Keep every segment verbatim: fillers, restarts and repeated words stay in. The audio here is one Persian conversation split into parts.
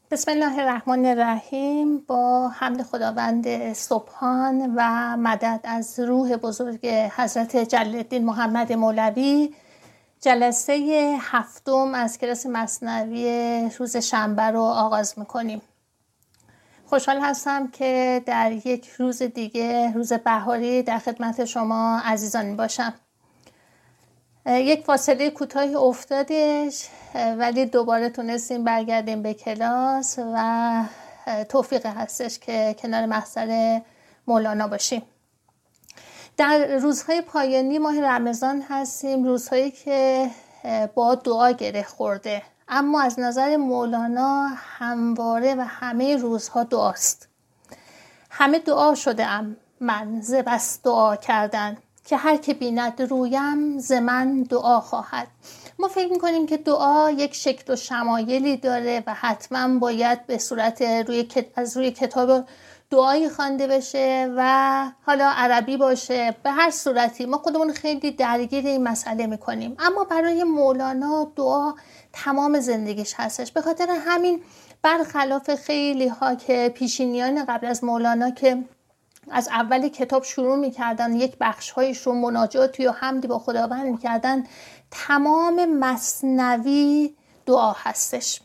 بسم الله الرحمن الرحیم. با حمد خداوند سبحان و مدد از روح بزرگ حضرت جلال الدین محمد مولوی، جلسه هفتم از کلاس مثنوی روز شنبه رو آغاز میکنیم. خوشحال هستم که در یک روز دیگه، روز بهاری، در خدمت شما عزیزان باشم. یک فاصله کوتاهی افتادش ولی دوباره تونستیم برگردیم به کلاس و توفیق هستش که کنار محضر مولانا باشیم. در روزهای پایانی ماه رمضان هستیم، روزهایی که با دعا گره خورده، اما از نظر مولانا همواره و همه روزها دعاست. همه دعا شده ام من ز بس دعا کردن، که هر که بیند رویم ز من دعا خواهد. ما فکر میکنیم که دعا یک شکل و شمایلی داره و حتما باید به صورت روی از روی کتاب دعایی خوانده بشه و حالا عربی باشه، به هر صورتی. ما خودمون خیلی درگیر این مسئله میکنیم، اما برای مولانا دعا تمام زندگیش هستش. به خاطر همین برخلاف خیلی ها که پیشینیان قبل از مولانا که از اول کتاب شروع میکردن، یک بخش هایش رو مناجاتی و حمدی با خداوند میکردن، تمام مثنوی دعا هستش.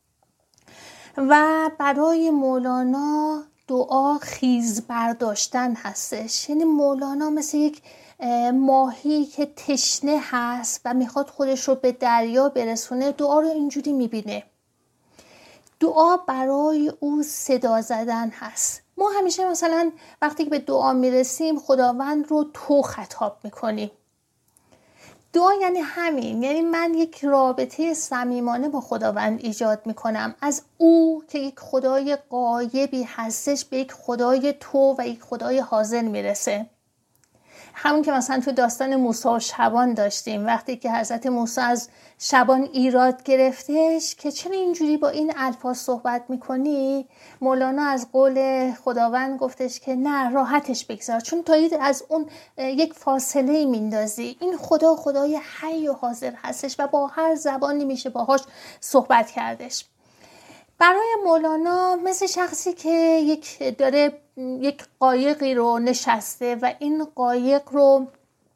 و برای مولانا دعا خیز برداشتن هستش. یعنی مولانا مثل یک ماهی که تشنه هست و میخواد خودش رو به دریا برسونه، دعا رو اینجوری میبینه. دعا برای او صدا زدن هست. ما همیشه مثلا وقتی که به دعا میرسیم خداوند رو تو خطاب میکنیم. دعا یعنی همین، یعنی من یک رابطه صمیمانه با خداوند ایجاد میکنم، از او که یک خدای غایبی هستش به یک خدای تو و یک خدای حاضر میرسه. همون که مثلا تو داستان موسی و شبان داشتیم، وقتی که حضرت موسی از شبان ایراد گرفتش که چرا اینجوری با این الفاظ صحبت میکنی، مولانا از قول خداوند گفتش که نه، راحتش بگذار، چون تا از اون یک فاصله میندازی. این خدا خدای حی و حاضر هستش و با هر زبانی میشه باهاش صحبت کردش. برای مولانا مثل شخصی که یک داره یک قایقی رو نشسته و این قایق رو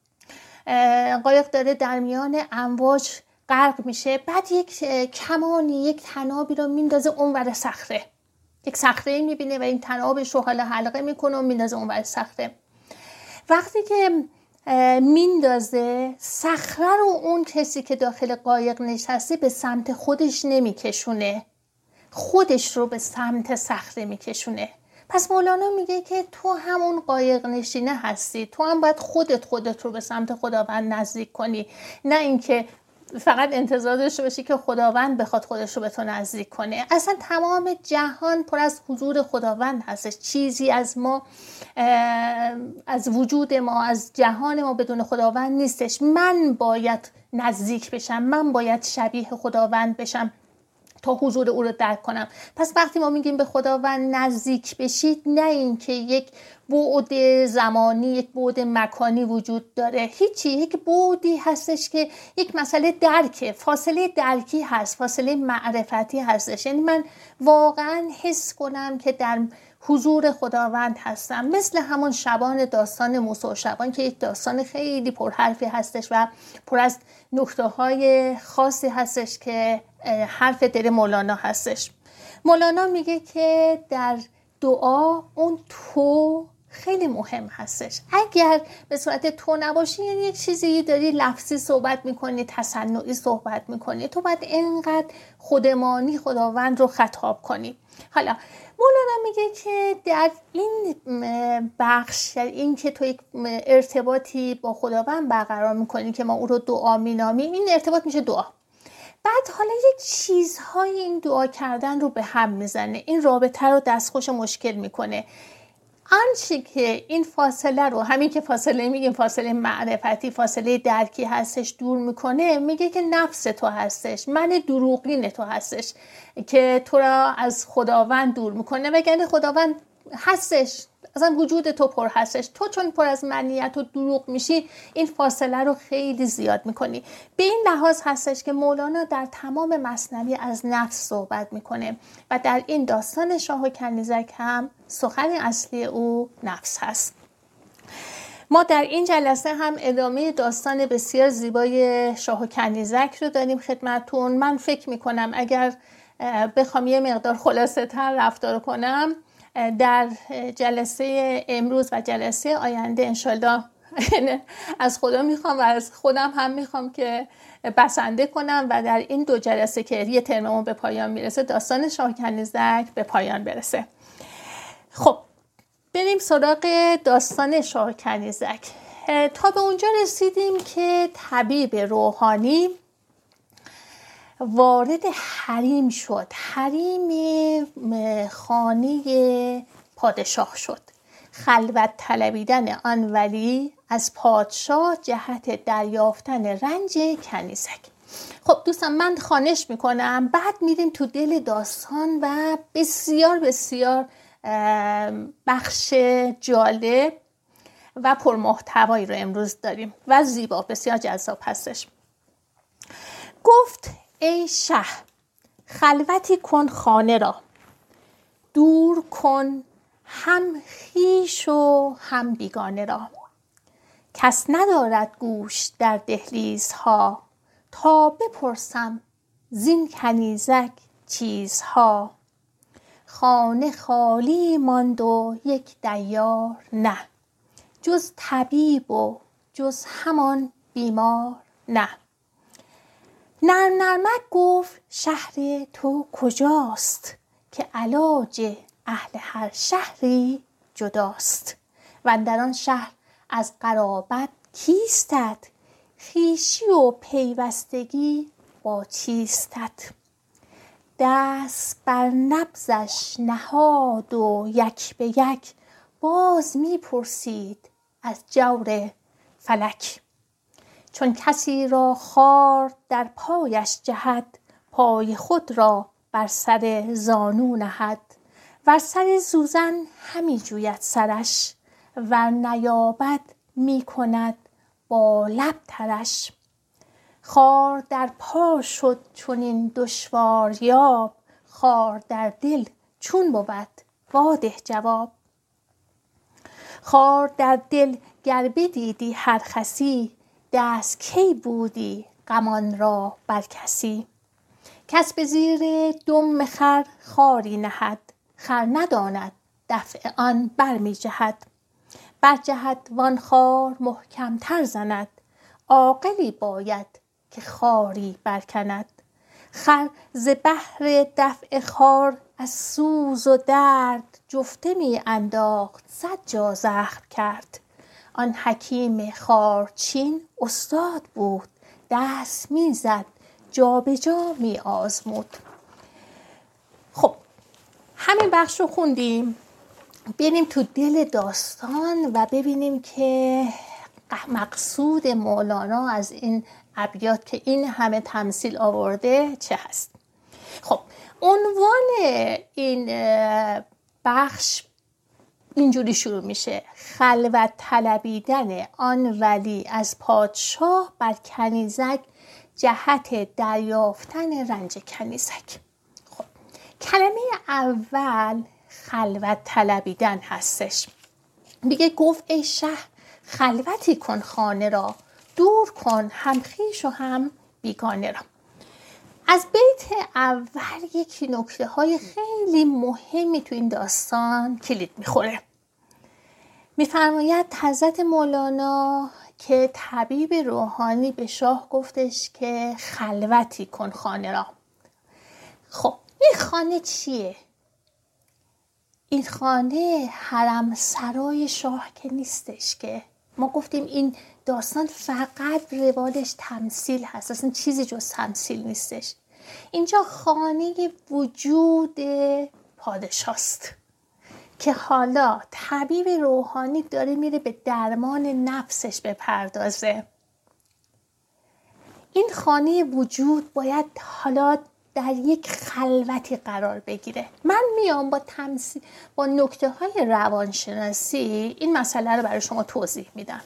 قایق داره در میان امواج غرق میشه، بعد یک کمانی، یک تنابی رو میندازه اونور صخره. یک صخره میبینه و این تنابش رو حالا حلقه میکنه و میندازه اونور صخره. وقتی که میندازه صخره رو، اون کسی که داخل قایق نشسته به سمت خودش نمیکشونه، خودش رو به سمت صخره میکشونه. پس مولانا میگه که تو همون قایق نشینه هستی، تو هم باید خودت خودت رو به سمت خداوند نزدیک کنی، نه اینکه فقط انتظار داشته باشی که خداوند بخواد خودش رو به تو نزدیک کنه. اصلا تمام جهان پر از حضور خداوند هستش. چیزی از ما، از وجود ما، از جهان ما بدون خداوند نیستش. من باید نزدیک بشم، من باید شبیه خداوند بشم تا حضور او رو درک کنم. پس وقتی ما میگیم به خداوند نزدیک بشید، نه این که یک بعد زمانی، یک بعد مکانی وجود داره، هیچی. یک بعدی هستش که یک مسئله درکه، فاصله درکی هست، فاصله معرفتی هستش. یعنی من واقعا حس کنم که در حضور خداوند هستم، مثل همون شبان، داستان موسی و شبان که یک داستان خیلی پرحرفی هستش و پر از نکته‌های خاصی هستش که حرف دل مولانا هستش. مولانا میگه که در دعا اون تو خیلی مهم هستش. اگر به صورت تو نباشی، یعنی یک چیزی داری لفظی صحبت میکنی، تصنعی صحبت میکنی، تو باید اینقدر خودمانی خداوند رو خطاب کنی. حالا مولانا میگه که در این بخش، در این که تو یک ارتباطی با خداوند برقرار میکنی که ما او رو دعا مینامیم، این ارتباط میشه دعا. بعد حالا یک چیزهای این دعا کردن رو به هم میزنه، این رابطه رو دستخوش مشکل میکنه. آنچه که این فاصله رو، همین که فاصله میگیم فاصله معرفتی، فاصله درکی هستش، دور میکنه، میگه که نفس تو هستش، من دروغین تو هستش که تو را از خداوند دور میکنه. وگرنه خداوند هستش، اصلا وجود تو پر هستش. تو چون پر از منیت و دروغ میشی این فاصله رو خیلی زیاد میکنی. به این لحاظ هستش که مولانا در تمام مثنوی از نفس صحبت میکنه و در این داستان شاه و کنیزک هم سخن اصلی او نفس هست. ما در این جلسه هم ادامه داستان بسیار زیبای شاه و کنیزک رو داریم خدمتون. من فکر میکنم اگر بخوام یه مقدار خلاصه تر رفتار کنم در جلسه امروز و جلسه آینده انشالله از خدا میخوام و از خودم هم میخوام که بسنده کنم و در این دو جلسه که یه ترممون به پایان میرسه داستان شاه و کنیزک به پایان برسه. خب بریم سراغ داستان شاه و کنیزک. تا به اونجا رسیدیم که طبیب روحانی وارد حریم شد. حریم خانه پادشاه شد. خلوت طلبیدن آن ولی از پادشاه جهت دریافتن رنج کنیزک. خب دوستان من خواهش میکنم بعد میریم تو دل داستان و بسیار بسیار بخش جالب و پرمحتوایی رو امروز داریم و زیبا بسیار جذاب هستش. گفت ای شه خلوتی کن خانه را، دور کن هم خویش و هم بیگانه را. کس ندارد گوش در دهلیزها، تا بپرسم زین کنیزک چیزها. خانه خالی ماند و یک دیار نه، جز طبیب و جز همان بیمار نه. نرم نرمک گفت شهر تو کجاست، که علاج اهل هر شهری جداست. و در آن شهر از قرابت کیستت، خویشی و پیوستگی با چیستت. دست بر نبضش نهاد و یک به یک باز می پرسید از جور فلک. چون کسی را خار در پایش جهد، پای خود را بر سر زانو نهد. ور سر زوزن همی جوید سرش، ور نیابد می کند با لب ترش. خار در پا شد چنین دشوار یاب، خار در دل چون بود واده جواب. خار در دل گر بدیدی هر خسی، دست کی بودی غمان را بر کسی. کس به زیر دم خر خاری نهد، خر نداند دفع آن بر می جهد. بر جهد وان خار محکم تر زند، عاقلی باید که خاری برکند. خر ز بهر دفع خار از سوز و درد، جفته می انداخت صد جا زخم کرد. آن حکیم خارچین استاد بود، دست می زد جا به جا می آزمود. خب همین بخش رو خوندیم. بریم تو دل داستان و ببینیم که مقصود مولانا از این ابیات که این همه تمثیل آورده چه هست. خب عنوان این بخش اینجوری شروع میشه: خلوت طلبیدن آن ولی از پادشاه بر کنیزک جهت دریافتن رنج کنیزک. خب کلمه اول خلوت طلبیدن هستش. میگه گفت ای شه خلوتی کن خانه را، دور کن هم خویش و هم بیگانه را. از بیت اول یکی نکته های خیلی مهمی تو این داستان کلید میخوره. میفرماید حضرت مولانا که طبیب روحانی به شاه گفتش که خلوتی کن خانه را. خب این خانه چیه؟ این خانه حرم سرای شاه که نیستش که. ما گفتیم این داستان فقط روالش تمثیل هست، اصلا چیزی جز تمثیل نیستش. اینجا خانه وجود پادشاست که حالا طبیب روحانی داره میره به درمان نفسش بپردازه. این خانه وجود باید حالا در یک خلوتی قرار بگیره. من میام با تمثیل با نکته های روانشناسی این مسئله رو برای شما توضیح میدم.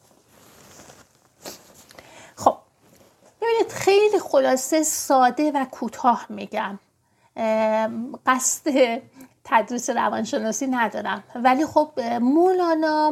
خب ببینید خیلی خلاصه ساده و کوتاه میگم، قصد تدریس روانشناسی ندارم، ولی خب مولانا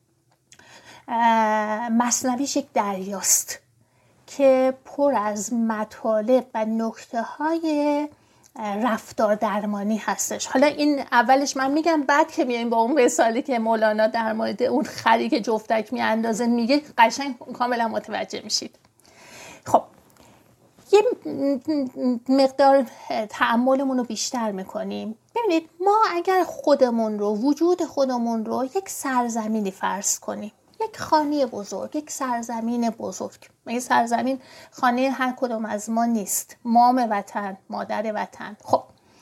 مثنویش یک دریاست که پر از مطالب و نکته های رفتار درمانی هستش. حالا این اولش من میگم، بعد که میایم با اون مثالی که مولانا در مورد اون خری که جفتک میاندازه میگه قشنگ کاملا متوجه میشید. خب یه مقدار تأملمون رو بیشتر میکنیم. ببینید ما اگر خودمون رو، وجود خودمون رو یک سرزمینی فرض کنیم، یک خانه بزرگ، یک سرزمین بزرگ. این سرزمین خانه هر کدوم از ما نیست، مام وطن، مادر وطن. خب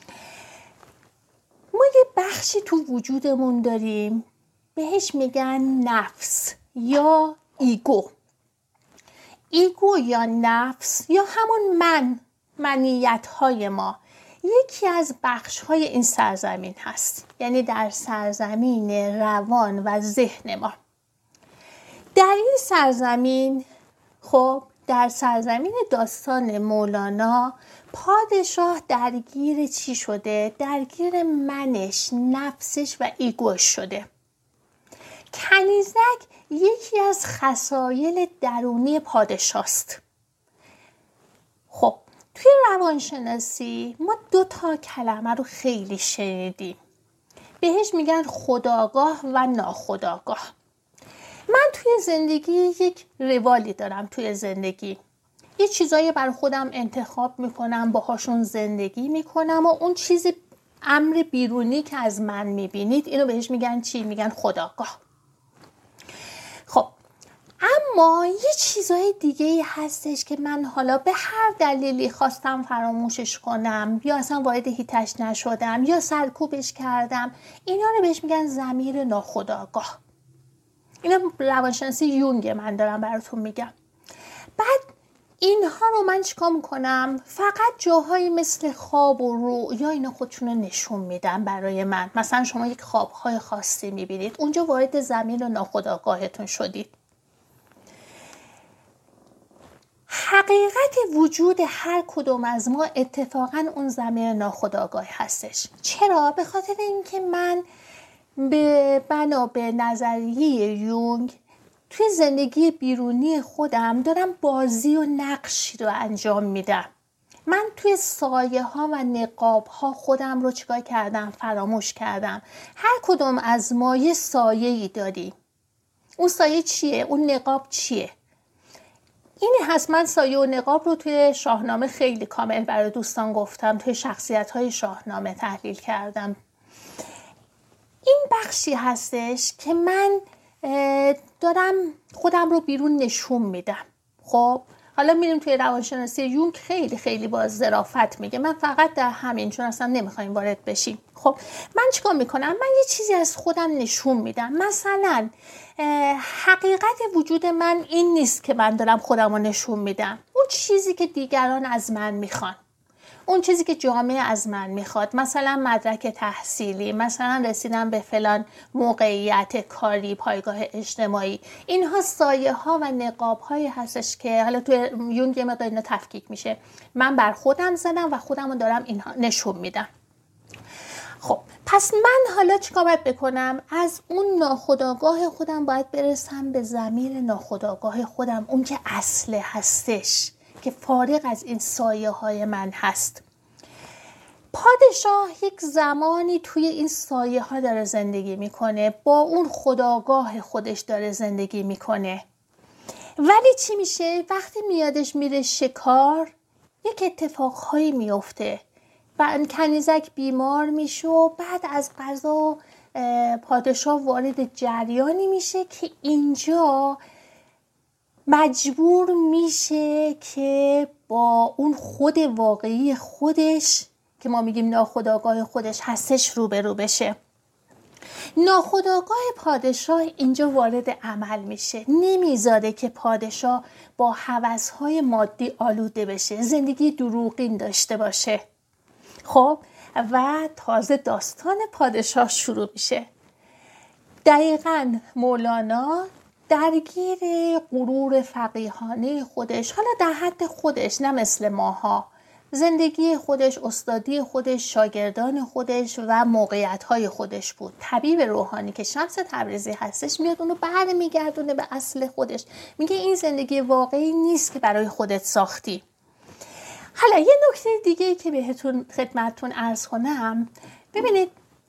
ما یه بخشی تو وجودمون داریم بهش میگن نفس یا ایگو. ایگو یا نفس یا همون من، منیت های ما یکی از بخش های این سرزمین هست، یعنی در سرزمین روان و ذهن ما. در این سرزمین، خب در سرزمین داستان مولانا، پادشاه درگیر چی شده؟ درگیر منش، نفسش و ایگوش شده. کنیزک یکی از خصایل درونی پادشاست. خب توی روانشناسی ما دو تا کلمه رو خیلی شنیدیم، بهش میگن خودآگاه و ناخودآگاه. من توی زندگی یک روالی دارم، توی زندگی یه چیزایی بر خودم انتخاب میکنم، باهاشون زندگی میکنم، و اون چیز امر بیرونی که از من میبینید اینو بهش میگن چی؟ میگن خودآگاه. خب اما یه چیزای دیگه هستش که من حالا به هر دلیلی خواستم فراموشش کنم، یا اصلا وارد هیتش نشدم، یا سرکوبش کردم، اینا رو بهش میگن ضمیر ناخودآگاه. اینا روانشناسی یونگ من دارم براتون میگم. بعد اینها رو من چیکار میکنم؟ فقط جاهایی مثل خواب و رویا اینا خودشون رو نشون میدن برای من. مثلا شما یک خوابهای خاصی میبینید، اونجا وارد ضمیر ناخودآگاهتون شدید. حقیقت وجود هر کدوم از ما اتفاقا اون ضمیر ناخودآگاه هستش. چرا؟ به خاطر اینکه من به بنا به نظریه یونگ توی زندگی بیرونی خودم دارم بازی و نقشی رو انجام میدم. من توی سایه ها و نقاب ها خودم رو چیکار کردم؟ فراموش کردم. هر کدوم از ما یه سایه‌ای داریم. اون سایه چیه؟ اون نقاب چیه؟ این هست. من سایه و نقاب رو توی شاهنامه خیلی کامل برای دوستان گفتم، توی شخصیت های شاهنامه تحلیل کردم. این بخشی هستش که من دارم خودم رو بیرون نشون میدم. خب حالا میریم توی روانشناسی یونگ خیلی خیلی با ظرافت میگه، من فقط در همین، چون اصلا نمیخوایم وارد بشیم. خب من چیکار میکنم؟ من یه چیزی از خودم نشون میدم. مثلا حقیقت وجود من این نیست که من دارم خودم رو نشون میدم، اون چیزی که دیگران از من میخوان، اون چیزی که جامعه از من میخواد، مثلا مدرک تحصیلی، مثلا رسیدن به فلان موقعیت کاری، پایگاه اجتماعی، اینها سایه ها و نقاب هایی هستش که حالا توی یونگ یه مقدار اینا تفکیک میشه. من بر خودم زدم و خودم رو دارم اینها نشون میدم. خب پس من حالا چیکار باید بکنم؟ از اون ناخودآگاه خودم باید برسم به ضمیر ناخودآگاه خودم، اون که اصله هستش، که فارغ از این سایه های من هست. پادشاه یک زمانی توی این سایه ها داره زندگی میکنه، با اون خودآگاه خودش داره زندگی میکنه. ولی چی میشه؟ وقتی میادش میره شکار، یک اتفاقهایی میفته و کنیزک بیمار میشه و بعد از قضا پادشاه وارد جریانی میشه که اینجا مجبور میشه که با اون خود واقعی خودش که ما میگیم ناخودآگاه خودش هستش روبرو بشه. ناخودآگاه پادشاه اینجا وارد عمل میشه، نمیذاره که پادشاه با هوس‌های مادی آلوده بشه، زندگی دروغین داشته باشه. خب و تازه داستان پادشاه شروع میشه. دقیقاً مولانا درگیر غرور فقیهانه خودش، حالا در حد خودش، نه مثل ماها، زندگی خودش، استادی خودش، شاگردان خودش و موقعیت‌های خودش بود. طبیب روحانی که شمس تبریزی هستش میاد اونو برمیگردونه به اصل خودش، میگه این زندگی واقعی نیست که برای خودت ساختی. حالا یه نکته دیگه که بهتون خدمتتون عرض کنم، ببینید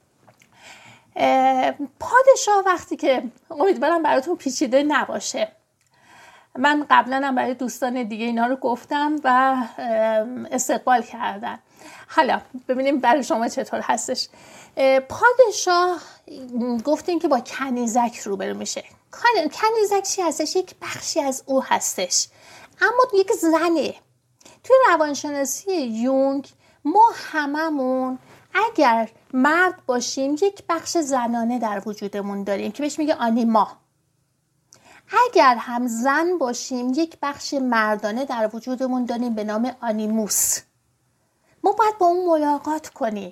پادشاه وقتی که، امیدوارم براتون پیچیده نباشه، من قبلا هم برای دوستان دیگه اینا رو گفتم و استقبال کردن، حالا ببینیم برای شما چطور هستش. پادشاه گفتیم که با کنیزک روبرو میشه. کنیزک چی هستش؟ یک بخشی از او هستش، اما یک زنه. توی روانشناسی یونگ ما هممون اگر مرد باشیم یک بخش زنانه در وجودمون داریم که بهش میگه آنیما. اگر هم زن باشیم یک بخش مردانه در وجودمون داریم به نام آنیموس. ما باید با اون ملاقات کنیم،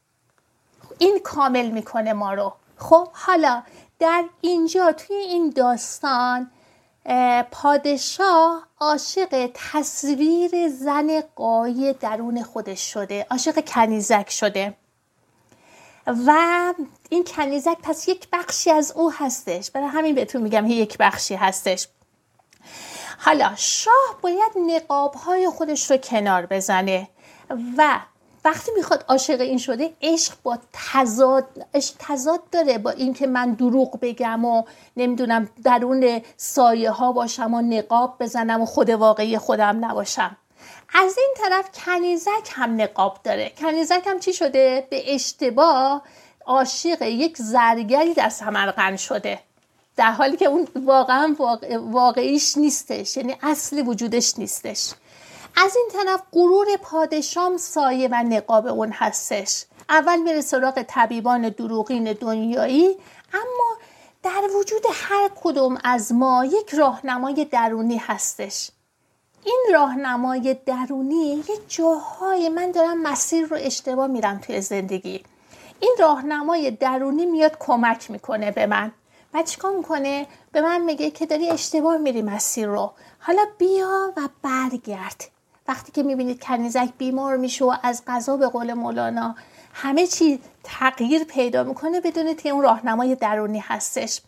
این کامل میکنه ما رو. خب حالا در اینجا توی این داستان پادشاه عاشق تصویر زن قایی درون خودش شده، عاشق کنیزک شده و این کنیزک پس یک بخشی از او هستش، برای همین بهتون میگم یک بخشی هستش. حالا شاه باید نقاب‌های خودش رو کنار بزنه و وقتی میخواد عاشق این شده، عشق با تضاد عشق تضاد داره با این که من دروغ بگم و نمیدونم درون سایه ها باشم و نقاب بزنم و خود واقعی خودم نباشم. از این طرف کنیزک هم نقاب داره. کنیزک هم چی شده؟ به اشتباه عاشق یک زرگری در سمرقند شده، در حالی که اون واقعا واقع واقعیش نیستش، یعنی اصل وجودش نیستش. از این طرف غرور پادشاه سایه و نقاب اون هستش. اول میره سراغ طبیبان دروغین دنیایی، اما در وجود هر کدوم از ما یک راهنمای درونی هستش. این راهنمای درونی یه جاهای من دارم مسیر رو اشتباه میرم توی زندگی، این راهنمای درونی میاد کمک میکنه به من و چیکار میکنه؟ به من میگه که داری اشتباه میری مسیر رو، حالا بیا و برگرد. وقتی که میبینید کنیزک بیمار میشه و از قضا به قول مولانا همه چی تغییر پیدا میکنه، بدونید که اون راهنمای درونی هستش.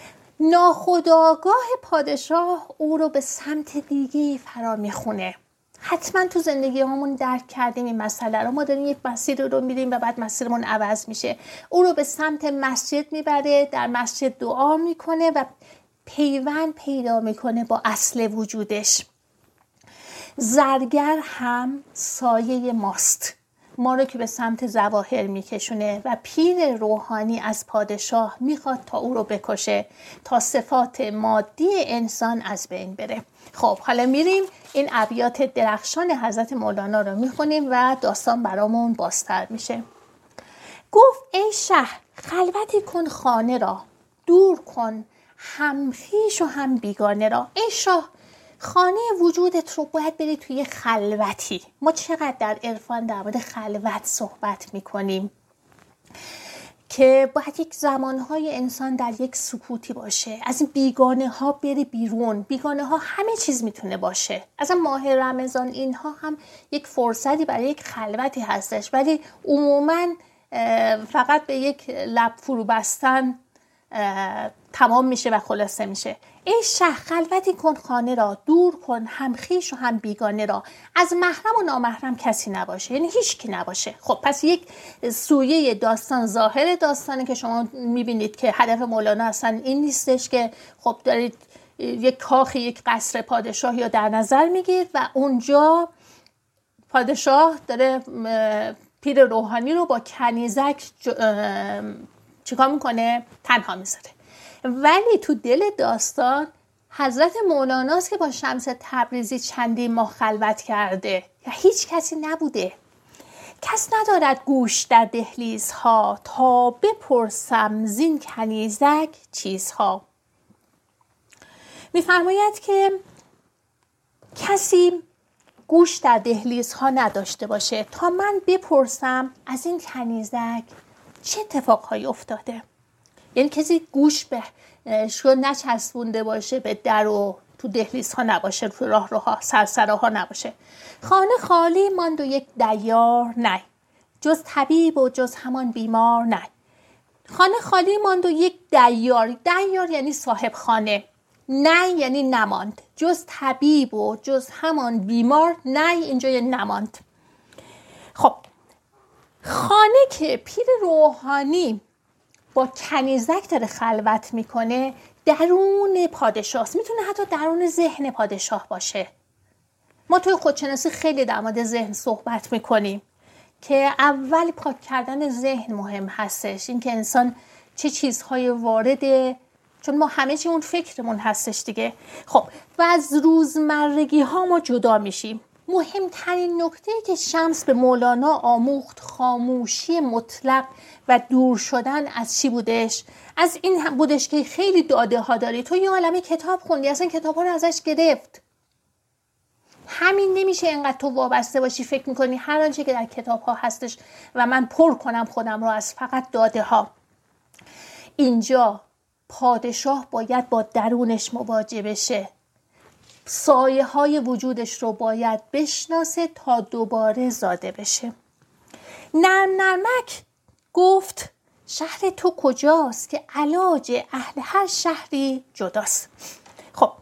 ناخودآگاه پادشاه او رو به سمت دیگه فرا میخونه. حتما تو زندگی همون درک کردیم این مسئله رو. ما داریم یک مسیر رو میریم و بعد مسیرمون عوض میشه. او رو به سمت مسجد میبره، در مسجد دعا میکنه و پیوند پیدا میکنه با اصل وجودش. زرگر هم سایه ماست، ما رو که به سمت ظواهر میکشونه و پیر روحانی از پادشاه میخواد تا او رو بکشه، تا صفات مادی انسان از بین بره. خب حالا میریم این ابیات درخشان حضرت مولانا رو میخونیم و داستان برامون بازتر میشه. گفت ای شه خلوتی کن خانه را، دور کن هم خویش و هم بیگانه را. ای شاه خانه وجودت رو باید بری توی خلوتی. ما چقدر در عرفان در مورد خلوت صحبت میکنیم که باید یک زمانهای انسان در یک سکوتی باشه، از این بیگانه ها بری بیرون. بیگانه ها همه چیز میتونه باشه، اصلا ماه رمضان اینها هم یک فرصتی برای یک خلوتی هستش، ولی عموما فقط به یک لب فرو بستن تمام میشه و خلاصه میشه. ای شه خلوتی کن خانه را، دور کن هم خویش و هم بیگانه را. از محرم و نامحرم کسی نباشه، یعنی هیچ کی نباشه. خب پس یک سویه داستان، ظاهر داستانی که شما میبینید که هدف مولانا اصلا این نیستش که خب دارید یک کاخ، یک قصر پادشاهی رو در نظر میگیرید و اونجا پادشاه داره پیر روحانی رو با کنیزک چیکار میکنه؟ تنها میذاره. ولی تو دل داستان حضرت مولاناست که با شمس تبریزی چندین ماه خلوت کرده و هیچ کسی نبوده کس ندارد گوش در دهلیزها، تا بپرسم زین کنیزک چیزها. می‌فرماید که کسی گوش در دهلیزها نداشته باشه تا من بپرسم از این کنیزک چه اتفاقهایی افتاده. یعنی کسی گوش به شو نچسبونده باشه به در و تو دهلیزها نباشه، تو راه روها سرسراها نباشه. خانه خالی ماند و یک دیار نه، جز طبیب و جز همان بیمار نه. خانه خالی ماند و یک دیار، دیار یعنی صاحب خانه، نه یعنی نماند. جز طبیب و جز همان بیمار نه، اینجا یعنی نماند. خب خانه که پیر روحانی با کنیزک داره خلوت میکنه، درون پادشاه است. میتونه حتی درون ذهن پادشاه باشه. ما توی خودشناسی خیلی در مورد ذهن صحبت میکنیم که اول پاک کردن ذهن مهم هستش. این که انسان چه چیزهای وارده، چون ما همه چی اون فکرمون هستش دیگه. خب و از روزمرگی ها ما جدا میشیم. مهمترین نکته که شمس به مولانا آموخت خاموشی مطلق و دور شدن از چی بودش؟ از این بودش که خیلی داده ها داری، تو یه عالمه کتاب خوندی، اصلا کتاب ها رو ازش گرفت. همین نمیشه اینقدر تو وابسته باشی فکر میکنی هر آنچه که در کتاب ها هستش و من پر کنم خودم رو از فقط داده ها. اینجا پادشاه باید با درونش مواجه بشه، سایه های وجودش رو باید بشناسه تا دوباره زاده بشه. نرم نرمک گفت شهر تو کجاست، که علاج اهل هر شهری جداست. خب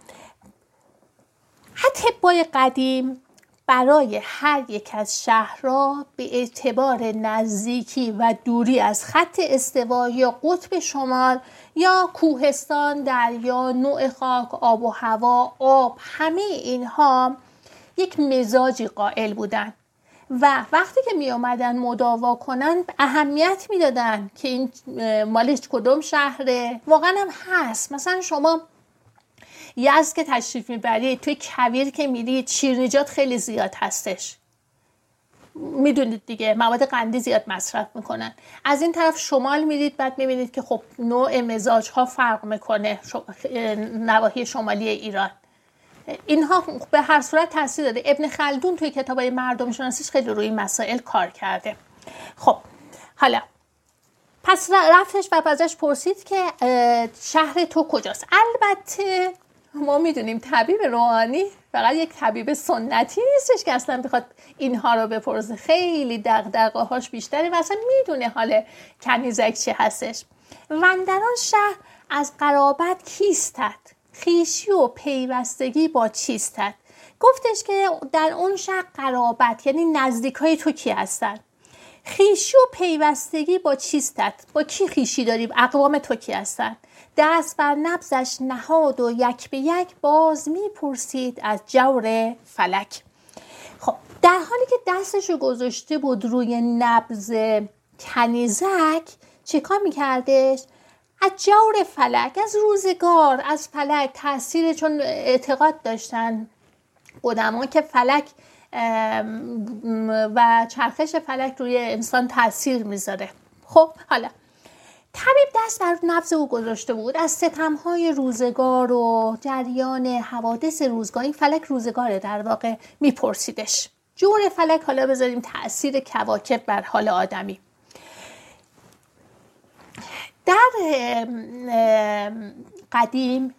اطبای قدیم برای هر یک از شهرها به اعتبار نزدیکی و دوری از خط استوا یا قطب شمال یا کوهستان، دریا، نوع خاک، آب و هوا، آب، همه اینها یک مزاجی قائل بودن و وقتی که می آمدن مداوا کنن اهمیت می دادن که این مالش کدوم شهره. واقعا هم هست. مثلا شما یزد که تشریف میبرید، توی کویر که میرید شیرینیجات خیلی زیاد هستش، میدونید دیگه، مواد قندی زیاد مصرف میکنن. از این طرف شمال میرید، بعد میبینید که خب نوع مزاج ها فرق میکنه، نواحی شمالی ایران. اینها به هر صورت تاثیر داره. ابن خلدون توی کتابای مردم شناسیش خیلی روی این مسائل کار کرده. خب حالا پس رفتش و ازش پرسید که شهر تو کجاست. البته ما میدونیم طبیب روحانی فقط یک طبیب سنتی نیستش که اصلا بخواد اینها رو بپرسه. خیلی دغدغه هاش بیشتره و اصلا میدونه حال کنیزک چه هستش. وندران شهر از قرابت کیستد، خویشی و پیوستگی با چیستد. گفتش که در اون شهر قرابت یعنی نزدیک های تو کی هستن، خویشی و پیوستگی با چیستد، با کی خویشی داریم، اقوام تو کی هستن. دست بر نبضش نهاد و یک به یک باز میپرسید از جور فلک. خب در حالی که دستش رو گذاشته بود روی نبض کنیزک، چه کار میکردش؟ از جور فلک، از روزگار، از فلک تأثیر، چون اعتقاد داشتن قدما که فلک و چرخش فلک روی انسان تأثیر میذاره. خب حالا طبیب دست بر نبض او گذاشته بود، از ستمهای روزگار و جریان حوادث روزگار، این فلک روزگاره در واقع، میپرسیدش. جور فلک، حالا بذاریم تأثیر کواکب بر حال آدمی. در قدیم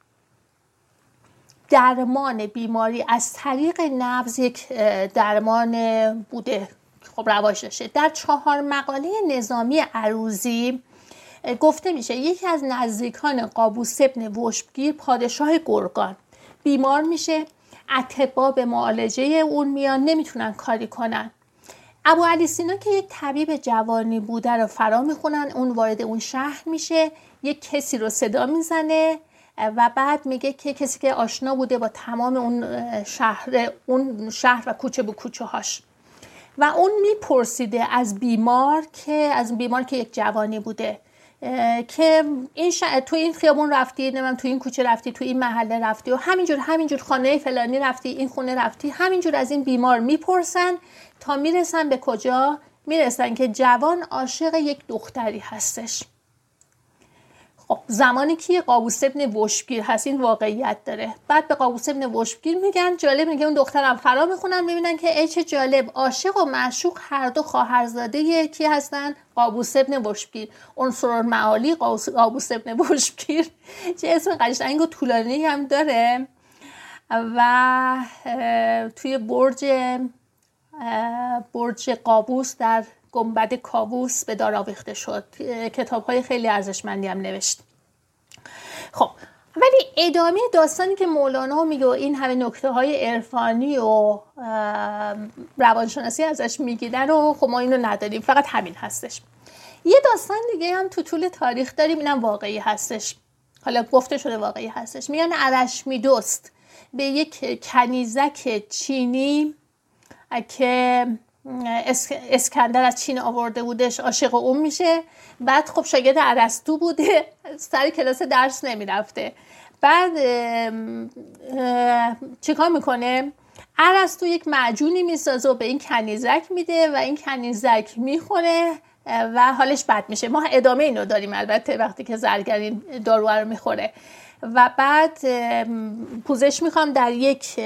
درمان بیماری از طریق نبض یک درمان بوده، خب رواج داشته. در چهار مقاله نظامی عروضی گفته میشه یکی از نزدیکان قابوس ابن وشبگیر پادشاه گرگان بیمار میشه، اطباء به معالجه اون میان، نمیتونن کاری کنن. ابو علی سینا که یک طبیب جوانی بوده رو فرا میخونن، اون وارد اون شهر میشه، یک کسی رو صدا میزنه و بعد میگه که کسی که آشنا بوده با تمام اون شهر اون شهر و کوچه به کوچه هاش و اون میپرسیده از بیمار که از بیمار که یک جوانی بوده که این ش... تو این خیابون رفتی، نمیدونم تو این کوچه رفتی، تو این محله رفتی و همینجور همینجور خانه فلانی رفتی، این خونه رفتی، همینجور از این بیمار میپرسن تا میرسن به کجا؟ میرسن که جوان عاشق یک دختری هستش. خب زمانی که قابوس ابن وشبگیر هست این واقعیت داره. بعد به قابوس ابن وشبگیر میگن جالب، میگه اون دخترم فرا میخونن، میبینن که ای چه جالب، عاشق و معشوق هر دو خواهرزاده کی هستن؟ قابوس ابن وشبگیر. عنصرالمعالی قابوس ابن وشبگیر چه اسم قشنگ و طولانی هم داره و توی برج برج قابوس در گنبد کاووس به دار آویخته شد. کتاب‌های خیلی ارزشمندی هم نوشت. خب ولی ادامه داستانی که مولانا میگه و این همه نکته‌های عرفانی و روانشناسی ازش میگیدن و خب ما اینو نداریم، فقط همین هستش. یه داستان دیگه هم تو طول تاریخ داریم، اینم واقعی هستش، حالا گفته شده واقعی هستش. میگن ارشمیدس به یک کنیزک چینی که اسکندر از چین آورده بودش عاشق اون میشه. بعد خب شاگرد ارسطو بوده، سر کلاس درس نمیرفته. بعد چیکار میکنه؟ ارسطو یک معجونی میسازه و به این کنیزک میده و این کنیزک میخوره و حالش بد میشه. ما ادامه اینو داریم البته وقتی که زرگر دارو رو میخوره. و بعد پوزش میخوام در یک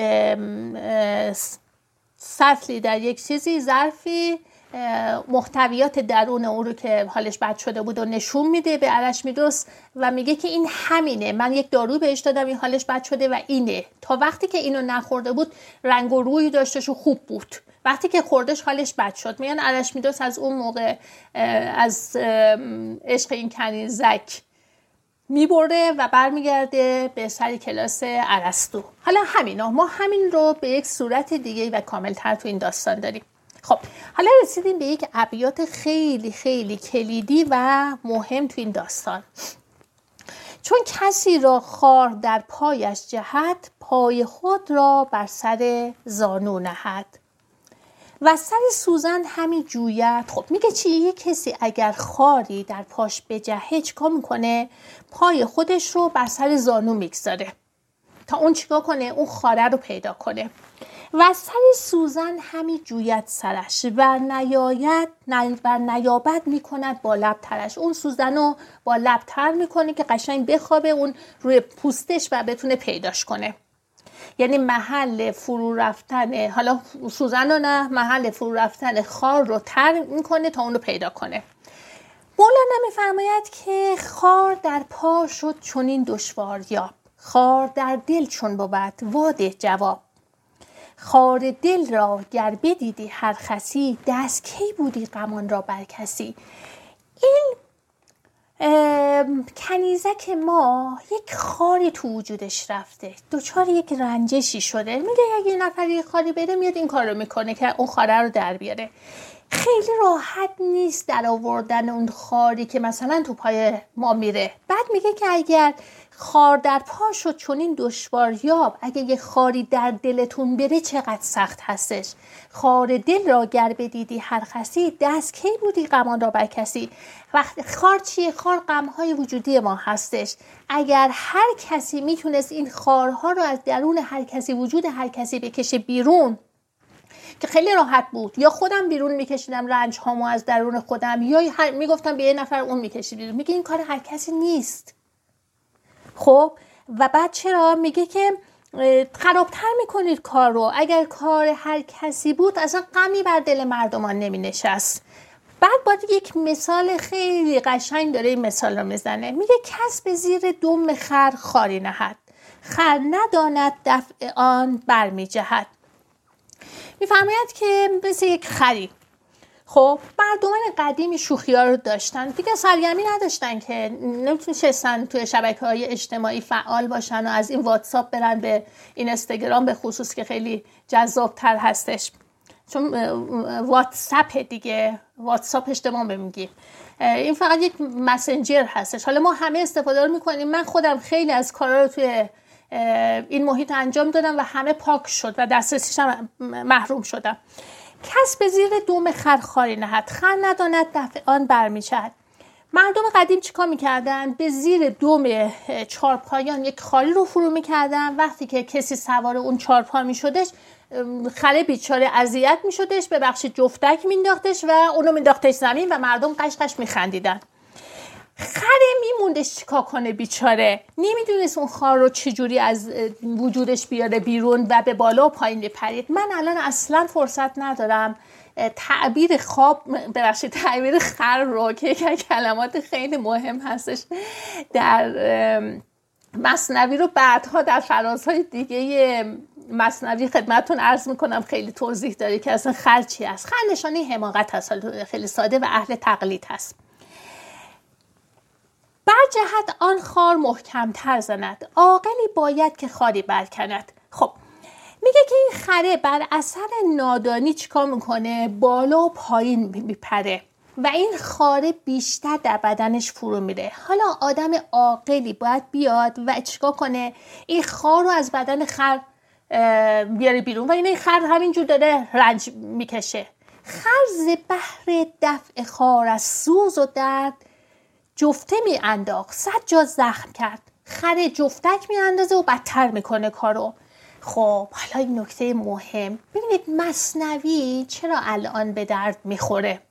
سطلی، در یک چیزی ظرفی محتویات درون اون رو که حالش بد شده بود و نشون میده به ارشمیدس و میگه که این همینه، من یک دارو بهش دادم این حالش بد شده و اینه. تا وقتی که اینو نخورده بود رنگ و روی داشتش و خوب بود، وقتی که خوردش حالش بد شد. میگن ارشمیدس از اون موقع از عشق این کنیزک میبره و برمیگرده به سر کلاس ارسطو. حالا همینا، ما همین رو به یک صورت دیگه و کاملتر تو این داستان داریم. خب حالا رسیدیم به یک ابیات خیلی خیلی کلیدی و مهم تو این داستان. چون کسی را خار در پایش جهد، پای خود را بر سر زانو نهد و سر سوزن همی جوید. خب میگه چی؟ یه کسی اگر خاری در پاش بجهه چیکار میکنه؟ پای خودش رو بر سر زانو میگذاره تا اون چیکار کنه؟ اون خاره رو پیدا کنه. و سر سوزن همی جوید سرش و نیاید و نیابد میکند با لب ترش. اون سوزن رو با لب تر میکنه که قشنگ بخوابه اون روی پوستش و بتونه پیداش کنه. یعنی محل فرو رفتن، حالا سوزن رو نه، محل فرو رفتن خار رو تر میکنه تا اون رو پیدا کنه. مولانا میفرماید که خار در پا شد چنین دشوار یاب، خار در دل چون بود واده جواب. خار دل را گر بدیدی هر خسی، دست کی بودی غمان را بر کسی. این کنیزک ما یک خاری تو وجودش رفته، دوچار یک رنجشی شده. میگه اگه یه نفر یه خاری بره میاد این کار رو میکنه که اون خاره رو در بیاره. خیلی راحت نیست در آوردن اون خاری که مثلا تو پای ما میره. بعد میگه که اگر خار در پا شد چون این دشوار یاب، اگه یه خاری در دلتون بره چقدر سخت هستش. خار دل را گر بدیدی هر خسی، دست کی بودی غمان را بر کسی. وقت خار چیه؟ خار غمهای وجودی ما هستش. اگر هر کسی میتونست این خارها رو از درون هر کسی، وجود هر کسی بکشه بیرون، که خیلی راحت بود، یا خودم بیرون میکشیدم رنج هامو از درون خودم، یا میگفتم به یه نفر اون میکشید بیرون. میگه این کار هر کسی نیست. خب و بعد چرا؟ میگه که خرابتر میکنید کار رو. اگر کار هر کسی بود اصلا غمی بر دل مردمان نمی نشست. بعد باید یک مثال خیلی قشنگ داره این مثال رو میزنه. میگه کس به زیر دم خر خاری نهد، خر نداند دفع آن برمی جهد. میفرماید که مثل یک خری، خب مردمان قدیمی شوخی ها رو داشتن دیگه، سرگرمی نداشتن که نمیتونستن توی شبکه‌های اجتماعی فعال باشن و از این واتساپ برن به این اینستاگرام به خصوص که خیلی جذابتر هستش، چون واتساپ دیگه، واتساپ اجتماع میگیم، این فقط یک مسنجر هستش. حالا ما همه استفاده رو میکنیم. من خودم خیلی از کارا رو توی این محیط انجام دادم و همه پاک شد و دسترسیش هم محروم شدم. کس به زیر دم خر خاری نهد، خر نداند دفع آن برمی جهد. مردم قدیم چیکار میکردن؟ به زیر دوم چارپایان یک خاری رو فرو میکردن. وقتی که کسی سوار اون چارپا میشدش، خره بیچاره اذیت میشدش، ببخشید جفتک مینداختش و اونو مینداختش زمین و مردم قش قش میخندیدن. خره میموندش چیکار کنه بیچاره؟ نمیدونست اون خار رو چجوری از وجودش بیاره بیرون و به بالا و پایین بپرید. من الان اصلا فرصت ندارم تعبیر خواب ببخشید تعبیر خر رو که یک کلمات خیلی مهم هستش در مثنوی رو بعدها در فرازهای دیگه مثنوی خدمتتون عرض میکنم، خیلی توضیح داره که اصلا خر چی است. خر نشانه حماقت هست، خیلی ساده و اهل تقلید هست. بر جهت آن خار محکمتر زند، عاقلی باید که خاری برکند. خب میگه که این خره بر اثر نادانی چیکار میکنه؟ بالا و پایین میپره و این خاره بیشتر در بدنش فرو میره. حالا آدم عاقلی باید بیاد و چیکار کنه؟ این خار رو از بدن خر بیاره بیرون و این خر همینجور داره رنج میکشه. خر ز بهر دفع خار از سوز و درد جفته می انداخت، صد جا زخم کرد. خر جفتک می اندازه و بدتر میکنه کارو. خب حالا این نکته مهم، ببینید مثنوی چرا الان به درد میخوره؟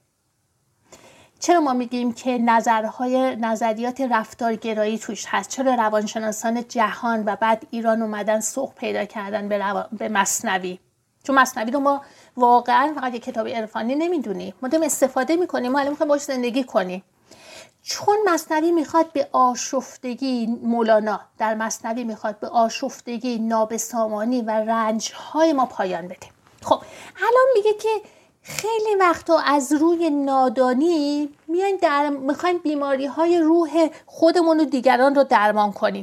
چرا ما میگیم که نظرهای نظریات رفتارگرایی توش هست؟ چرا روانشناسان جهان و بعد ایران اومدن سوق پیدا کردن به, رو... به مثنوی؟ چون مثنوی رو ما واقعا فقط یک کتاب عرفانی نمیدونیم، ما داریم استفاده میکنیم، ما الان میخوایم باش زندگی کنیم. چون مثنوی میخواد به آشفتگی، مولانا در مثنوی میخواد به آشفتگی، نابسامانی و رنجهای ما پایان بده. خب الان میگه که خیلی وقتا از روی نادانی میایم در میخوایم بیماری های روح خودمون و دیگران رو درمان کنیم.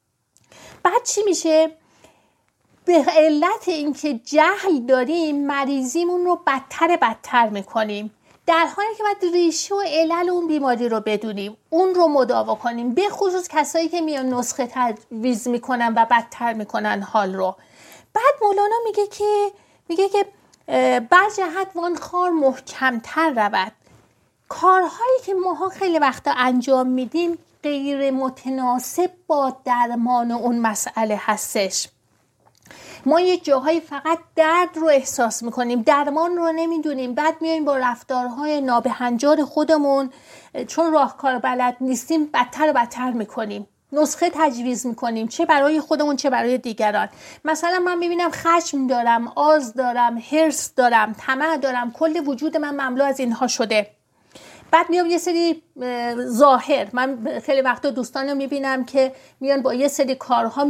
بعد چی میشه؟ به علت اینکه جهل داریم مریضیمون رو بدتر بدتر میکنیم، در حالی که باید ریشه و علل اون بیماری رو بدونیم، اون رو مداوا کنیم، به خصوص کسایی که میان نسخه تجویز میکنن و بدتر میکنن حال رو. بعد مولانا میگه که میگه که بر جهت وان خار محکمتر رود. کارهایی که ماها خیلی وقتا انجام میدیم غیر متناسب با درمان اون مسئله هستش. ما یه جاهایی فقط درد رو احساس میکنیم، درمان رو نمیدونیم، بعد میایم با رفتارهای نابهنجار خودمون چون راهکار بلد نیستیم بدتر و بدتر میکنیم، نسخه تجویز میکنیم، چه برای خودمون چه برای دیگران. مثلا من میبینم خشم دارم، آز دارم، حرص دارم، طمع دارم، کل وجود من مملو از اینها شده. بعد میام یه سری ظاهر، من خیلی وقتا دوستان رو میبینم که میان با یه سری کارها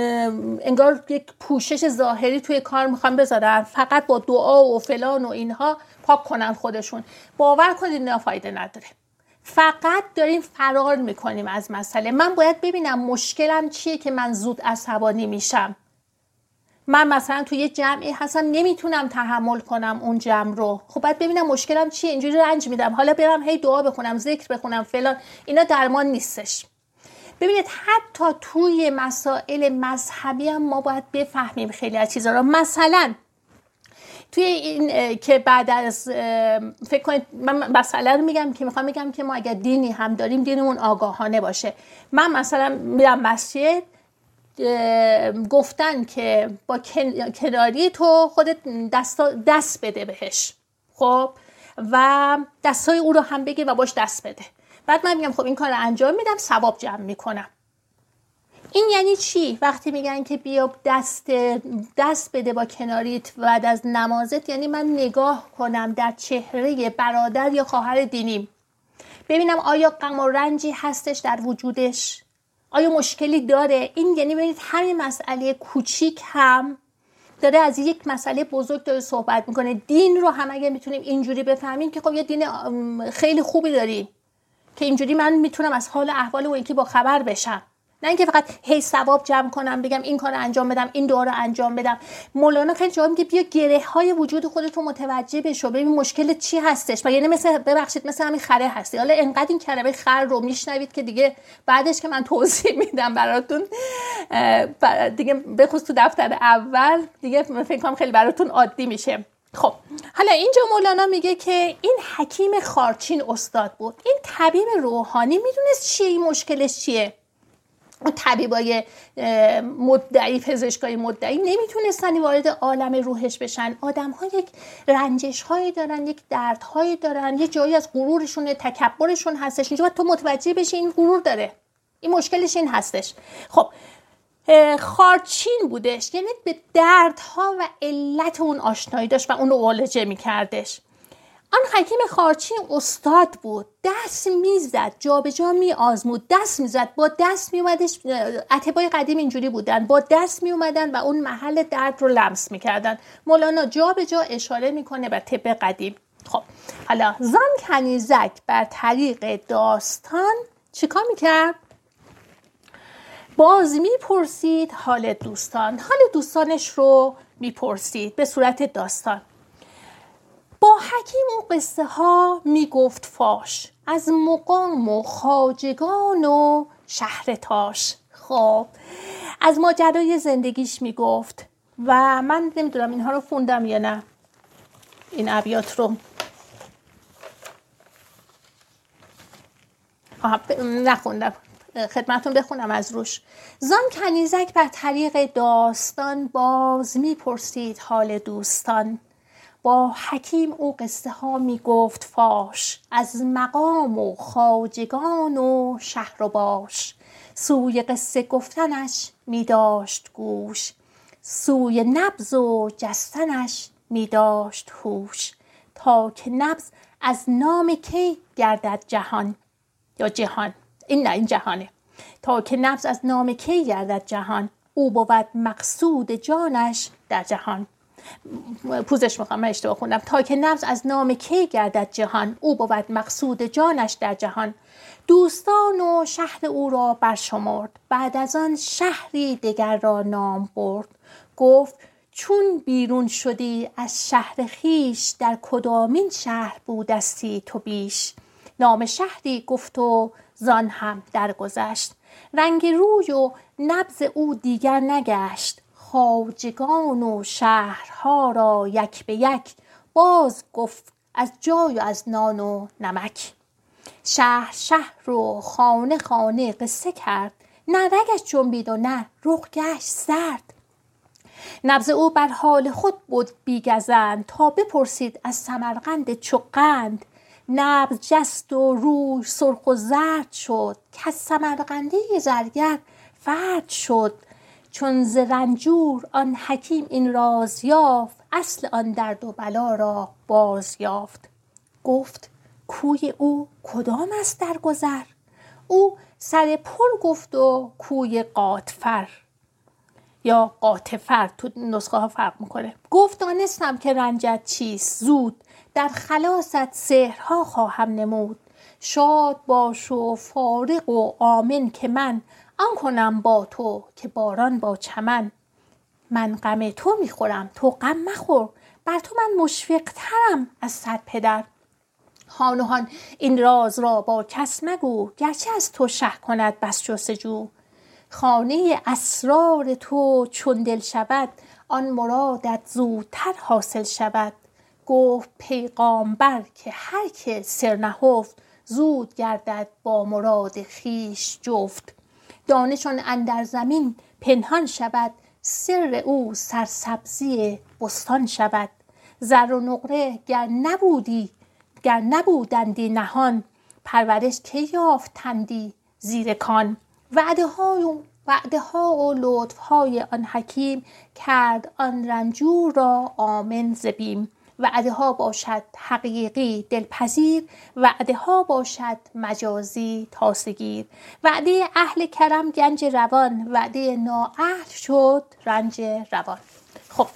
انگار یک پوشش ظاهری توی کار میخوان بذارن، فقط با دعا و فلان و اینها پاک کنن خودشون. باور کنید اینا فایده نداره، فقط داریم فرار میکنیم از مسئله. من باید ببینم مشکلم چیه که من زود عصبانی میشم. من مثلا توی یه جمعی هستم نمیتونم تحمل کنم اون جمع رو، خب باید ببینم مشکلم چیه، اینجوری رنج میدم، حالا برم هی دعا بخونم، ذکر بخونم، فلان، اینا درمان نیستش. ببینید حتی توی مسائل مذهبی هم ما باید بفهمیم خیلی از چیزا رو. مثلا توی این که بعد از فکر کنید من مسئله رو میگم که میخوام بگم که ما اگر دینی هم داریم دینمون آگاهانه باشه. من مثلا میرم مسجد، گفتن که با کناری تو خودت دست, دست بده بهش، خب، و دستای او رو هم بگیر و باش دست بده. بعد من میگم خب این کار رو انجام میدم، ثواب جمع میکنم. این یعنی چی؟ وقتی میگن که بیا دست دست بده با کناریت بعد از نمازت، یعنی من نگاه کنم در چهره برادر یا خواهر دینیم، ببینم آیا غم و رنجی هستش در وجودش، آیا مشکلی داره. این یعنی ببینید همین مسئله کوچیک هم داره از یک مسئله بزرگ داره صحبت میکنه. دین رو هم اگه میتونیم اینجوری بفهمیم که خب یه دین خیلی خوبی داریم که اینجوری من میتونم از حال احوال اون یکی با خبر بشم، نه اینکه فقط هی ثواب جمع کنم، بگم این کار انجام بدم، این دعا رو انجام بدم. مولانا خیلی جا میگه بیا گره های وجود خودت رو متوجه بشو، ببین مشکل چی هستش. و یعنی مثل ببخشید مثل همین خره هستی. حالا انقدر این کلمه خر رو میشنوید که دیگه بعدش که من توضیح میدم براتون دیگه، به خصوص تو دفتر اول دیگه فکر کنم خیلی براتون عادی میشه. خب حالا اینجا مولانا میگه که این حکیم خارچین استاد بود، این طبیب روحانی میدونست چیه، این مشکلش چیه. اون طبیبای مدعی، پزشکای مدعی نمیتونستن وارد عالم روحش بشن. آدم ها یک رنجش هایی دارن، یک درد هایی دارن، یه جایی از غرورشون، تکبرشون هستش. اینجا باید تو متوجه بشی این غرور داره، این مشکلش این هستش. خب خارچین بودش، یعنی به دردها و علت اون آشنایی داشت و اون رو معالجه میکردش. آن حکیم خارچین استاد بود، دست میزد، جا به جا می آزمود، دست میزد، با دست می اومدش. اتباع قدیم اینجوری بودن، با دست می اومدن و اون محل درد رو لمس میکردن. مولانا جا به جا اشاره میکنه به طب قدیم. خب حالا زان کنیزک بر طریق داستان چیکار میکرد؟ باز میپرسید حال دوستان، حال دوستانش رو میپرسید به صورت داستان. با حکیم و قصه ها میگفت فاش، از مقام و خواجگان و شهر تاش. خب از ماجرای زندگیش میگفت و من نمیدونم اینها رو خوندم یا نه، این ابیات رو نخوندم، خدمتون بخونم از روش. زان کنیزک بر طریق داستان باز میپرسید حال دوستان، با حکیم او قصه ها می گفت فاش، از مقام و خواجگان و شهر و باش. سوی قصه گفتنش می داشت گوش، سوی نبض و جستنش می داشت هوش. تا که نبض از نام کی گردد جهان، یا جهان، این نه این جهانه. تا که نبض از نام کی گردد جهان، او بود مقصود جانش در جهان. پوزش میخوام، من اشتباه خوندم. تا که نبض از نام کی گردد جهان، او بود مقصود جانش در جهان. دوستان و شهر او را برشمرد، بعد از آن شهری دگر را نام برد. گفت چون بیرون شدی از شهر خیش، در کدامین شهر بودستی تو بیش. نام شهری گفت و زان هم درگذشت، رنگ روی و نبض او دیگر نگشت. خواجگان و شهرها را یک به یک، باز گفت از جای و از نان و نمک. شهر شهر و خانه خانه قصه کرد، نه رگش جنبید و نه رخ گشت زرد. نبض او بر حال خود بود بیگزند، تا بپرسید از سمرقند چوقند. نبض جست و روی سرخ و زرد شد، که از سمرقندی زرگر فرد شد. چون ز رنجور آن حکیم این راز یافت، اصل آن درد و بلا را باز یافت. گفت کوی او کدام است در گذر، او سر پل گفت و کوی قاطفر یا قاطفر، تو نسخه ها فرق میکنه. گفت دانستم که رنجت چیست، زود در خلاصت سحرها خواهم نمود. شاد باش و فارغ و آمن که من، آن کنم با تو که باران با چمن. من غم تو میخورم تو غم مخور، بر تو من مشفق ترم از صد پدر. هان و هان این راز را با کس مگو، گرچه از تو شه کند بس جستجو. خانه اسرار تو چون دل شود، آن مرادت زودتر حاصل شود. گفت پیغامبر که هر که سر نهفت، زود گردد با مراد خویش جفت. دانشان اندر زمین پنهان شود، سر او سرسبزی بستان شود. زر و نقره گر نبودی گر نبودندی نهان، پرورش که یافتندی زیر کان. وعده های و وعده ها و لطف های آن حکیم، کرد آن رنجور را آمن ز بیم. وعده ها باشد حقیقی دلپذیر، وعده ها باشد مجازی تاسگیر. وعده اهل کرم گنج روان، وعده نااهل شد رنج روان. خب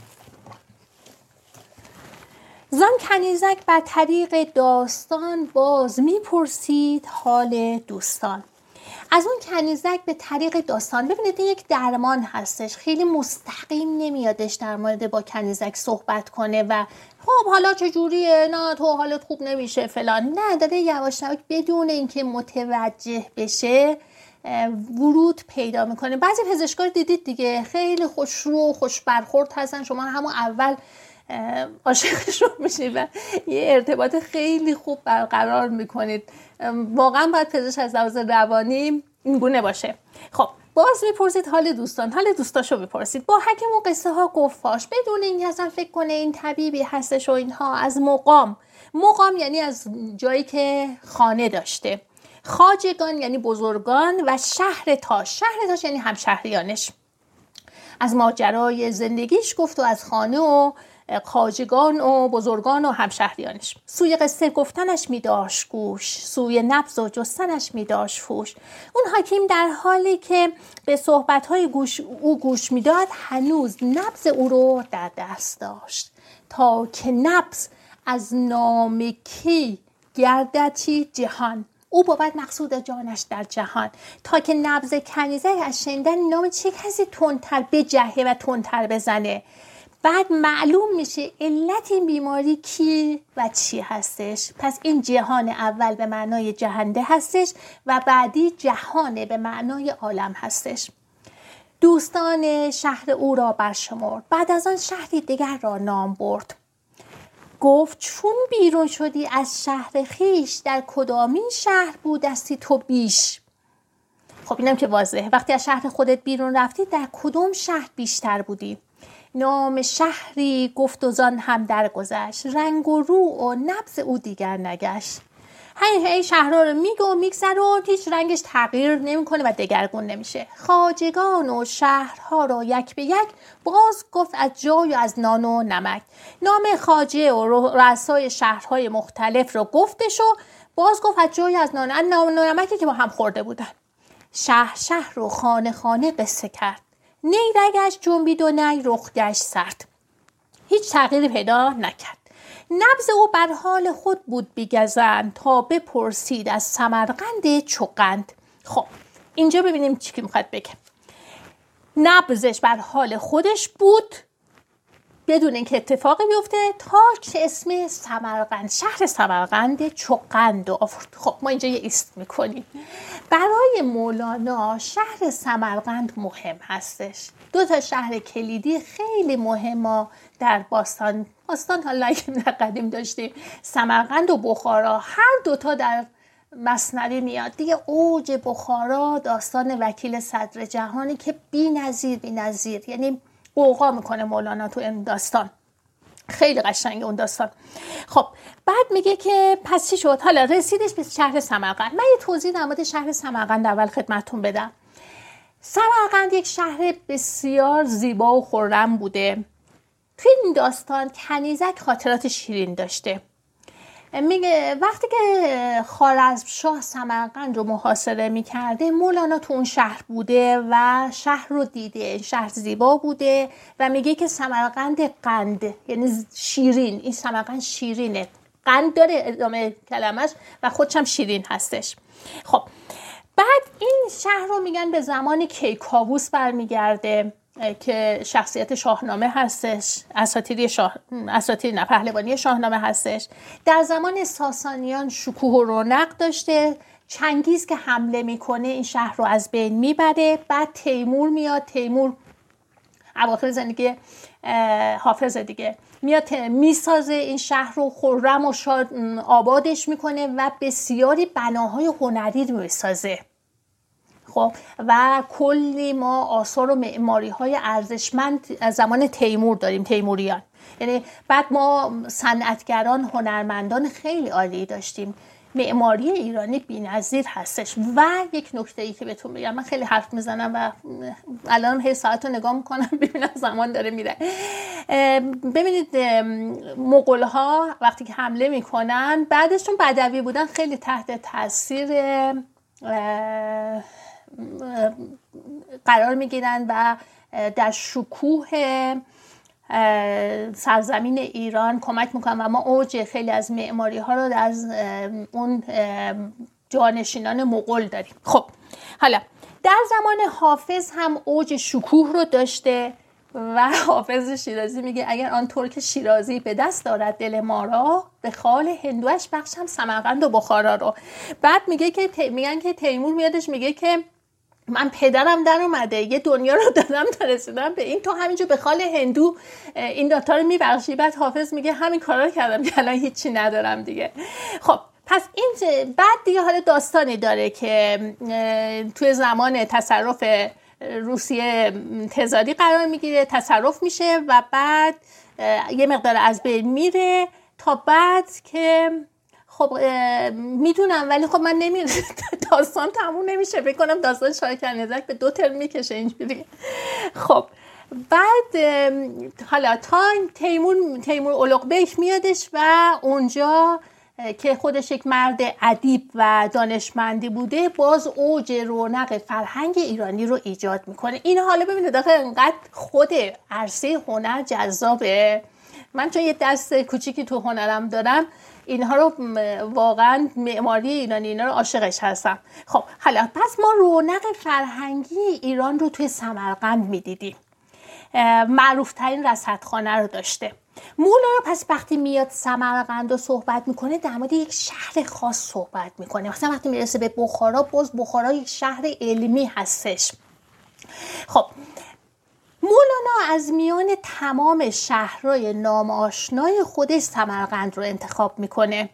زان کنیزک بر طریق داستان باز میپرسید حال دوستان. از اون کنیزک به طریق داستان، ببینید این یک درمان هستش، خیلی مستقیم نمیادش در مورد با کنیزک صحبت کنه و خب حالا چجوریه، نه تو حالت خوب نمیشه فلان، نه، داره یواش یواش بدون اینکه متوجه بشه ورود پیدا میکنه. بعضی پزشکا دیدید دیگه، خیلی خوشرو و خوش برخورد هستن، شما همون اول عاشقشون میشید و یه ارتباط خیلی خوب برقرار میکنید. واقعا باید پزشک از لحاظ روانی این گونه باشه. خب باز میپرسید حال دوستان، حال دوستاشو بپرسید. با حکیم و قصه ها گفتاش بدون این اصلا فکر کنه این طبیبی هستش و اینها. از مقام، مقام یعنی از جایی که خانه داشته، خواجگان یعنی بزرگان و شهر تاش، شهر تاش یعنی همشهریانش. از ماجرای زندگیش گفت و از خانه و خواجگان و بزرگان و همشهریانش. سوی قصه گفتنش می داشت گوش، سوی نبض و جستنش می داشت فوش. اون حکیم در حالی که به صحبت‌های گوش او گوش میداد هنوز نبض او رو در دست داشت، تا که نبض از نام کی گردتی جهان. او بود مقصود جانش در جهان، تا که نبض کنیزک از شنیدن نام چه کسی تندتر بجهه و تندتر بزنه. بعد معلوم میشه علت این بیماری کی و چی هستش. پس این جهان اول به معنای جهنده هستش و بعدی جهان به معنای عالم هستش. دوستان شهر او را برشمرد، بعد از آن شهری دیگر را نام برد. گفت چون بیرون شدی از شهر خیش، در کدامین شهر بودستی تو بیش؟ خب اینم که واضحه، وقتی از شهر خودت بیرون رفتی در کدوم شهر بیشتر بودی؟ نام شهری گفت و زان هم درگذشت، رنگ و رو و نبض او دیگر نگشت. هی هی شهرها رو میگه و میگذره و هیچ رنگش تغییر نمیکنه و دگرگون نمیشه. خواجگان و شهرها رو یک به یک باز گفت از جای و از نان و نمک. نام خواجه و رؤسای شهرهای مختلف رو گفتش و باز گفت از جای از نان و نمکی که با هم خورده بودن. شهر شهر رو خانه خانه قصه کرد، نی رگش جنبید و نی رخ گشت سرد. هیچ تغییری پیدا نکرد. نبض او بر حال خود بود بیگزند، تا بپرسید از سمرقند چوقند. خب اینجا ببینیم چی که میخواد بگه. نبضش بر حال خودش بود بدون اینکه اتفاقی بیفته، تا که اسم سمرقند، شهر سمرقند چوقند رو آورد. خب ما اینجا یه ایست میکنیم. برای مولانا شهر سمرقند مهم هستش. دو تا شهر کلیدی خیلی مهمه در باستان. باستان حالا اگه قدیم داشتیم سمرقند و بخارا، هر دوتا در مثنوی میاد دیگه. اوج بخارا داستان وکیل صدر جهانی که بی نظیر بی نظیر، یعنی قوقا میکنه مولانا تو این داستان. خیلی قشنگه اون داستان. خب بعد میگه که پس چی شد؟ حالا رسیدش به شهر سمرقند. من یه توضیح در مورد شهر سمرقند اول خدمتتون بدم. سمرقند یک شهر بسیار زیبا و خرم بوده. توی این داستان کنیزک خاطرات شیرین داشته. میگه وقتی که خوارزمشاه سمرقند رو محاصره میکرده، مولانا تو اون شهر بوده و شهر رو دیده. شهر زیبا بوده و میگه که سمرقند قند یعنی شیرین. این سمرقند شیرینه، قند داره ادامه کلمش و خودش هم شیرین هستش. خب بعد این شهر رو میگن به زمان کیکاووس برمیگرده که شخصیت شاهنامه هستش، اساطیری شاه اساطیر نه پهلوانی شاهنامه هستش. در زمان ساسانیان شکوه و رونق داشته. چنگیز که حمله میکنه این شهر رو از بین میبره. بعد تیمور میاد، تیمور اواخر زندگی حافظ دیگه میاد میسازه این شهر رو، خرم و شاد آبادش میکنه و بسیاری بناهای هنری رو میسازه. خب و کلی ما آثار و معماری های ارزشمند از زمان تیمور داریم، تیموریان. یعنی بعد ما صنعتگران، هنرمندان خیلی عالی داشتیم. معماری ایرانی بی‌نظیر هستش. و یک نکته ای که بهتون بگم، من خیلی حرف میزنم و الان هی ساعت رو نگاه میکنم ببینم زمان داره میره. ببینید مغول ها وقتی که حمله میکنن، بعدشون بدوی بودن، خیلی تحت تاثیر قرار میگیرن و در شکوه سرزمین ایران کمک میکنن و ما اوج خیلی از معماری ها رو از اون جانشینان مغول داریم. خب حالا در زمان حافظ هم اوج شکوه رو داشته و حافظ شیرازی میگه اگر آن ترک شیرازی به دست دارد دل ما را، به خال هندوش بخشم سمرقند و بخارا رو. بعد میگه که میگن که تیمور میادش میگه که من پدرم در اومده یه دنیا رو دادم تا رسیدم به این، تو همینجا به خال هندو این داتا رو میبخشی. بعد حافظ میگه همین کارا رو کردم که الان هیچی ندارم دیگه. خب پس این بعد دیگه حالا داستانی داره که توی زمان تصرف روسیه تزاری قرار میگیره، تصرف میشه و بعد یه مقدار از بین میره تا بعد که خب میدونم ولی خب من نمی داستان تموم نمیشه. بکنم داستان شاه کنیزک به دو ترم میکشه اینجوری. خب بعد حالا تا تیمور تیمور اولوغبک میادش و اونجا که خودش یک مرد ادیب و دانشمندی بوده باز اوج رونق فرهنگ ایرانی رو ایجاد میکنه. این حالا ببینید آخه انقدر خود عرصه هنر جذابه. من چون یه دست کوچیکی تو هنرم دارم اینها رو واقعا معماری ایرانی اینا رو عاشقش هستم. خب حالا پس ما رونق فرهنگی ایران رو توی سمرقند میدیدیم. معروف ترین رصدخانه رو داشته. مولانا پس وقتی میاد سمرقند رو صحبت میکنه در مورد یک شهر خاص صحبت میکنه. مثلا وقتی میرسه به بخارا، باز بخارا یک شهر علمی هستش. خب مولانا از میان تمام شهرهای نامآشنای خودش سمرقند رو انتخاب میکنه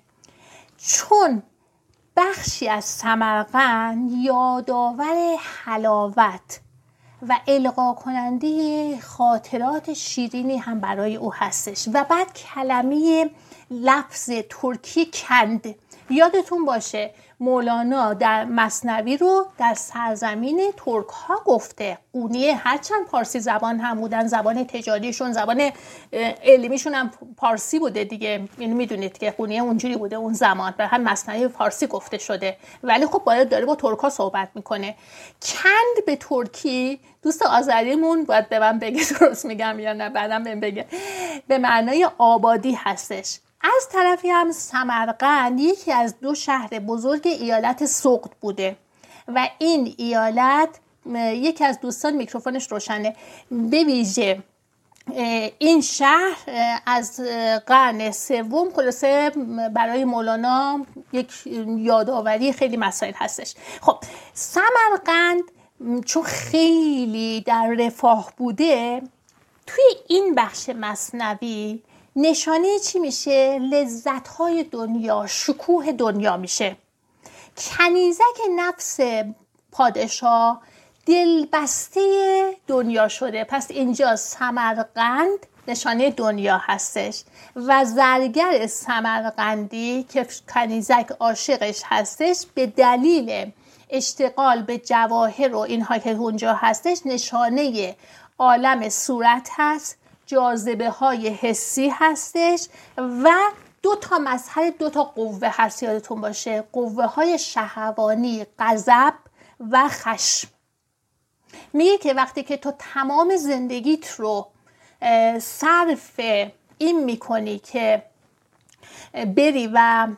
چون بخشی از سمرقند یادآور حلاوت و القا کننده خاطرات شیرینی هم برای او هستش. و بعد کلمه لفظ ترکی کند، یادتون باشه مولانا در مثنوی رو در سرزمین ترک ها گفته. قونیه هرچند پارسی زبان هم بودن، زبان تجاریشون، زبان علمیشون هم پارسی بوده دیگه. یعنی میدونید که قونیه اونجوری بوده اون زمان و هم مثنوی فارسی گفته شده، ولی خب باید داره با ترک ها صحبت میکنه. کند به ترکی، دوست آذریمون باید به من بگه درست میگم یا نه، بعدم بهم بگه، به معنای آبادی هستش. از طرفی هم سمرقند یکی از دو شهر بزرگ ایالت سغد بوده و این ایالت، یکی از دوستان میکروفونش روشنه، به ویژه این شهر از قرن سوم خلاصه برای مولانا یک یادآوری خیلی مسائل هستش. خب سمرقند چون خیلی در رفاه بوده، توی این بخش مثنوی نشانه چی میشه؟ لذت‌های دنیا، شکوه دنیا میشه. کنیزک نفس پادشاه دلبسته دنیا شده. پس اینجا سمرقند نشانه دنیا هستش و زرگر سمرقندی که کنیزک عاشقش هستش به دلیل اشتغال به جواهر و اینها که اونجا هستش نشانه عالم صورت هست، جاذبه های حسی هستش و دو تا مظهر دو تا قوه هست. یادتون باشه قوه های شهوانی، غضب و خشم. میگه که وقتی که تو تمام زندگیت رو صرف این میکنی که بری و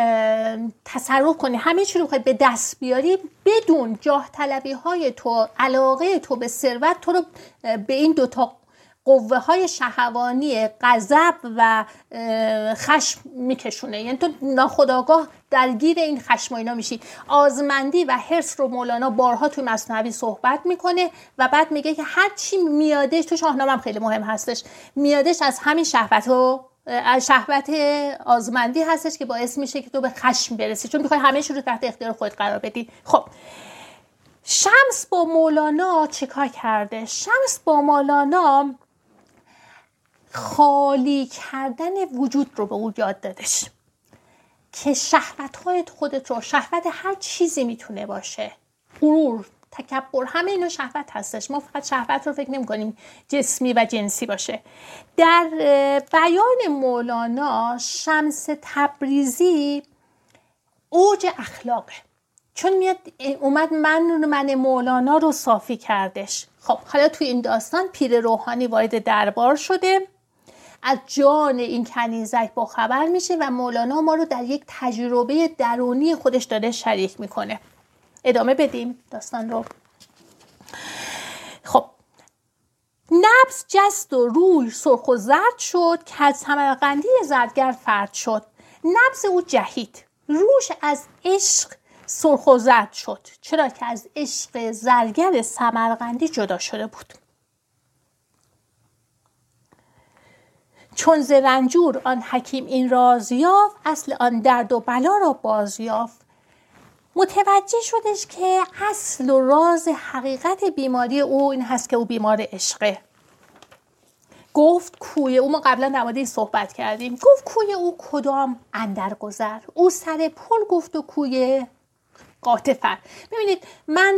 تصرف کنی، همه چی رو بخوای به دست بیاری بدون جاه طلبی های تو، علاقه تو به ثروت تو رو به این دوتا قوه های شهوانی غضب و خشم میکشونه. یعنی تو ناخودآگاه درگیر این خشم و اینا میشی. آزمندی و حرص رو مولانا بارها توی مثنوی صحبت میکنه و بعد میگه که هر چی میادش، تو شاهنامه هم خیلی مهم هستش، میادش از همین شهوت و شهوت آزمندی هستش که باعث میشه که تو به خشم برسی، چون میخوای همه چی رو تحت اختیار خودت قرار بدی. خب شمس با مولانا چیکار کرده؟ شمس با مولانا خالی کردن وجود رو به او یاد دادش که شهوت‌های خودت رو، شهوت هر چیزی میتونه باشه، غرور، تکبر، همه اینا شهوت هستش. ما فقط شهوت رو فکر نمی کنیم جسمی و جنسی باشه. در بیان مولانا شمس تبریزی اوج اخلاقه، چون میاد اومد من من مولانا رو صافی کردش. خب حالا توی این داستان پیر روحانی وارد دربار شده، از جان این کنیزک با خبر میشه و مولانا ما رو در یک تجربه درونی خودش داره شریک میکنه. ادامه بدیم داستان رو. خب نبض جست و روی سرخ و زرد شد که از سمرقندی زرگر فرد شد. نبض او جهید، روش از عشق سرخ و زرد شد، چرا که از عشق زرگر سمرقندی جدا شده بود. چون ز رنجور آن حکیم این راز یافت، اصل آن درد و بلا را باز یافت. متوجه شدش که اصل و راز حقیقت بیماری او این هست که او بیمار عشقه. گفت کوی او، ما قبلا در مورد این صحبت کردیم، گفت کوی او کدام اندرگذر، او سر پل گفت و کوی قاطفر. ببینید من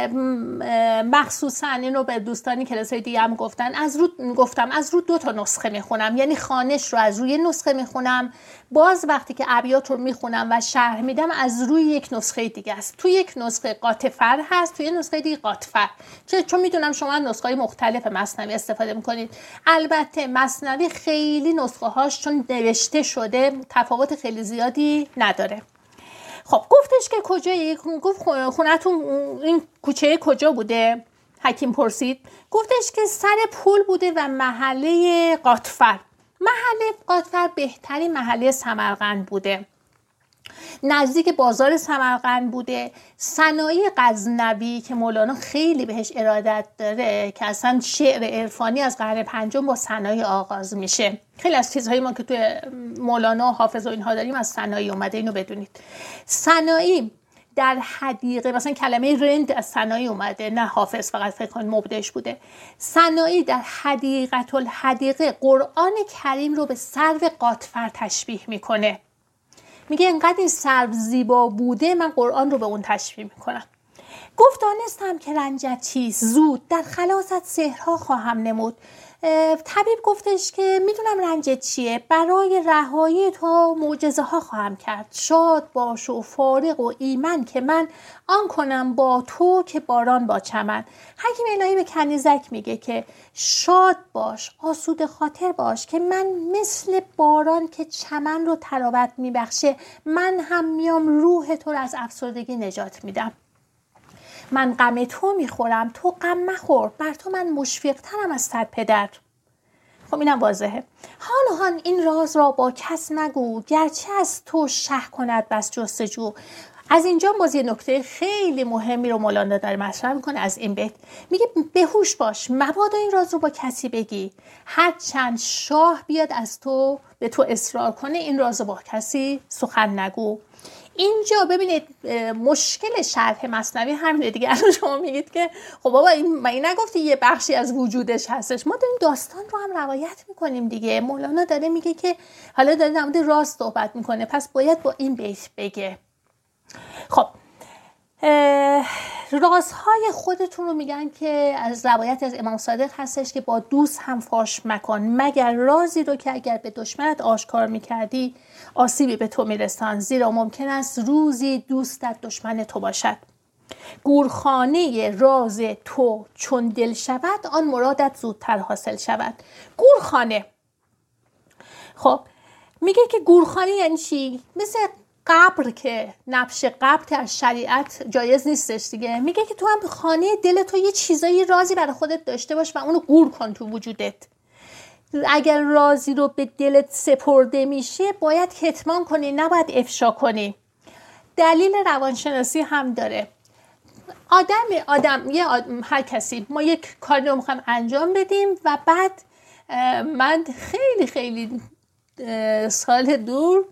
مخصوصا این رو به دوستانی کلاسای دیگه هم گفتن، از رو گفتم از رو دو تا نسخه میخونم، یعنی خوانش رو از روی نسخه میخونم، باز وقتی که ابیات رو میخونم و شرح میدم از روی یک نسخه دیگه است. تو یک نسخه قاطفر هست، تو یک نسخه دیگه قاطفر، چون میدونم شما نسخه های مختلف مثنوی استفاده میکنید. البته مثنوی خیلی نسخه هاش چون نوشته شده تفاوت خیلی زیادی نداره. خب گفتش که کجایی؟ گفت خونتون این کوچه کجا بوده؟ حکیم پرسید. گفتش که سر پل بوده و محله قاطفر. محله قاطفر بهترین محله سمرقند بوده، نزدیک بازار سمرقند بوده. سنایی غزنوی که مولانا خیلی بهش ارادت داره که اصلا شعر عرفانی از قرن پنجم با سنایی آغاز میشه. خیلی از چیزهایی ما که توی مولانا و حافظ و اینها داریم از سنایی اومده، اینو بدونید. سنایی در حدیقه، مثلا کلمه رند از سنایی اومده، نه حافظ، فقط فکر کنم مبدعش بوده. سنایی در حدیقة الحدیقه قرآن کریم رو به سرو قاطفر تشبیه میکنه. میگه انقدر این سرو زیبا بوده من قرآن رو به اون تشبیه میکنم. گفت دانستم که رنجت چیست، زود در خلاصت سحرها خواهم نمود. طبیب گفتش که میدونم رنجت چیه، برای رهایی تو معجزه ها خواهم کرد. شاد باش و فارغ و ایمن که من آن کنم با تو که باران با چمن. حکیم الهی به کنیزک میگه که شاد باش، آسوده خاطر باش که من مثل باران که چمن رو تراوت میبخشه، من هم میام روح تو رو از افسردگی نجات میدم. من غم تو میخورم، تو غم مخور، بر تو من مشفقترم از صد پدر. خب اینم واضحه. حال هان این راز را با کس مگو، گرچه از تو شه کند بس جستجو. از اینجا باز یه نکته خیلی مهمی رو مولانا داره مطرح میکنه از این بیت. میگه بهوش باش، مبادا این راز رو با کسی بگی، هر چند شاه بیاد از تو به تو اصرار کنه، این راز رو با کسی سخن نگو. اینجا ببینید مشکل شرح مثنوی همینه دیگه. الان شما میگید که خب بابا این من این نگفتی یه بخشی از وجودش هستش، ما داریم داستان رو هم روایت میکنیم دیگه. مولانا داره میگه که حالا داره در مورد راز صحبت میکنه، پس باید با این بیت بگه. خب رازهای خودتون رو میگن که از روایت از امام صادق هستش که با دوست هم فاش مکن، مگر رازی رو که اگر به دشمنت آشکار میکردی آسیبی به تو میرسان، زیرا ممکن است روزی دوستت دشمن تو باشد. گورخانه راز تو چون دل شود، آن مرادت زودتر حاصل شود. گورخانه، خب میگه که گورخانه یعنی چی؟ مثل قبر که نبش قبر در شریعت جایز نیستش دیگه. میگه که تو هم خانه دل تو یه چیزایی رازی برای خودت داشته باش و اونو گور کن تو وجودت. اگر رازی رو به دلت سپرده میشه باید کتمان کنی، نباید افشا کنی. دلیل روانشناسی هم داره. آدم آدم یه آدم، هر کسی، ما یک کاری رو میخوایم انجام بدیم و بعد من خیلی خیلی سال دور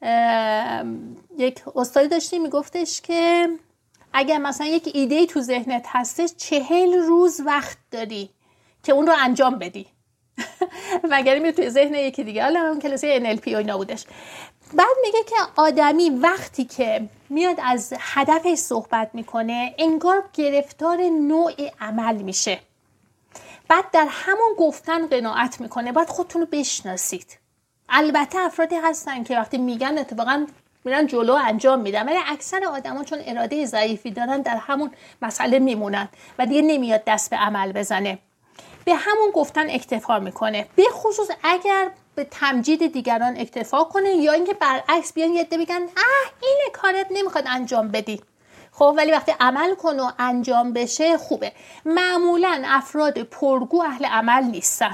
یک استادی داشتیم میگفتش که اگر مثلا یک ایده‌ای تو ذهنت هستش چهل روز وقت داری که اون رو انجام بدی. وگرنه میره توی ذهن یکی دیگه. حالا اون کلاسی ان ال پی و اینا بودش. بعد میگه که آدمی وقتی که میاد از هدفش صحبت میکنه انگار گرفتار نوع عمل میشه. بعد در همون گفتن قناعت میکنه. بعد خودتون رو بشناسید. البته افرادی هستن که وقتی میگن اتفاقا میرن جلو انجام میدن، ولی اکثر آدما چون اراده ضعیفی دارن در همون مسئله میمونن و دیگه نمیاد دست به عمل بزنه، به همون گفتن اکتفا میکنه، به خصوص اگر به تمجید دیگران اکتفا کنه یا اینکه برعکس بیان یه عده بگن اه اینه کارت نمیخواد انجام بدی، خب ولی وقتی عمل کن و انجام بشه خوبه. معمولا افراد پرگو اهل عمل نیستن.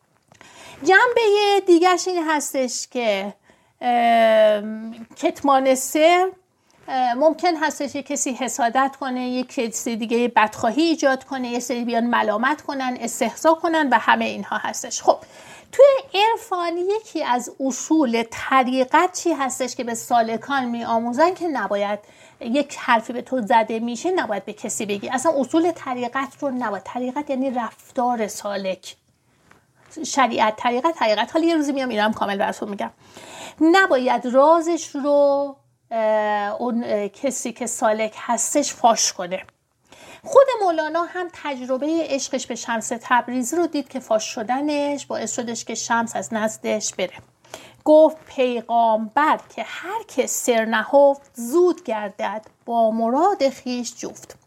جنبه دیگرش این هستش که کتمان سر ممکن هستش یک کسی حسادت کنه، یک کسی دیگه بدخواهی ایجاد کنه، یه سری بیان ملامت کنن، استهزا کنن و همه اینها هستش. خب توی عرفان یکی از اصول طریقت چی هستش که به سالکان می آموزن که نباید یک حرفی به تو زده میشه نباید به کسی بگی. اصلا اصول طریقت رو نباید. طریقت یعنی رفتار سالک. شریعت، طریقت، طریقت. حالا یه روزی میام اینا هم کامل براتون میگم. نباید رازش رو اون کسی که سالک هستش فاش کنه. خود مولانا هم تجربه عشقش به شمس تبریزی رو دید که فاش شدنش باعث شدش که شمس از نزدش بره. گفت پیغامبر که هر که سر نهفت، زود گردد با مراد خیش جفت.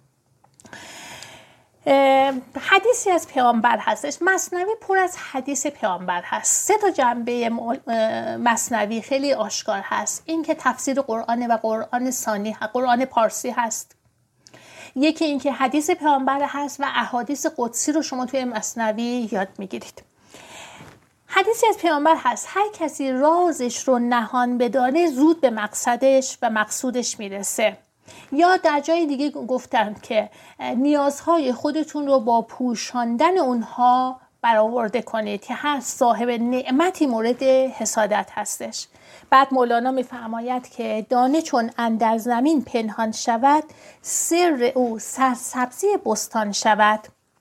حدیثی از پیامبر هستش. مثنوی پر از حدیث پیامبر هست. سه تا جنبه مثنوی خیلی آشکار هست. این که تفسیر قرآن و قرآن ثانی، قرآن پارسی هست. یکی این که حدیث پیامبر هست و احادیث قدسی رو شما توی مثنوی یاد میگیرید. حدیثی از پیامبر هست: هر کسی رازش رو نهان بدانه، زود به مقصدش و مقصودش میرسه. یا در جای دیگه گفتن که نیازهای خودتون رو با پوشاندن اونها برآورده کنید که هر صاحب نعمتی مورد حسادت هستش. بعد مولانا میفرماید که دانه چون اندر زمین پنهان شود، سر او سرسبزی بستان شود.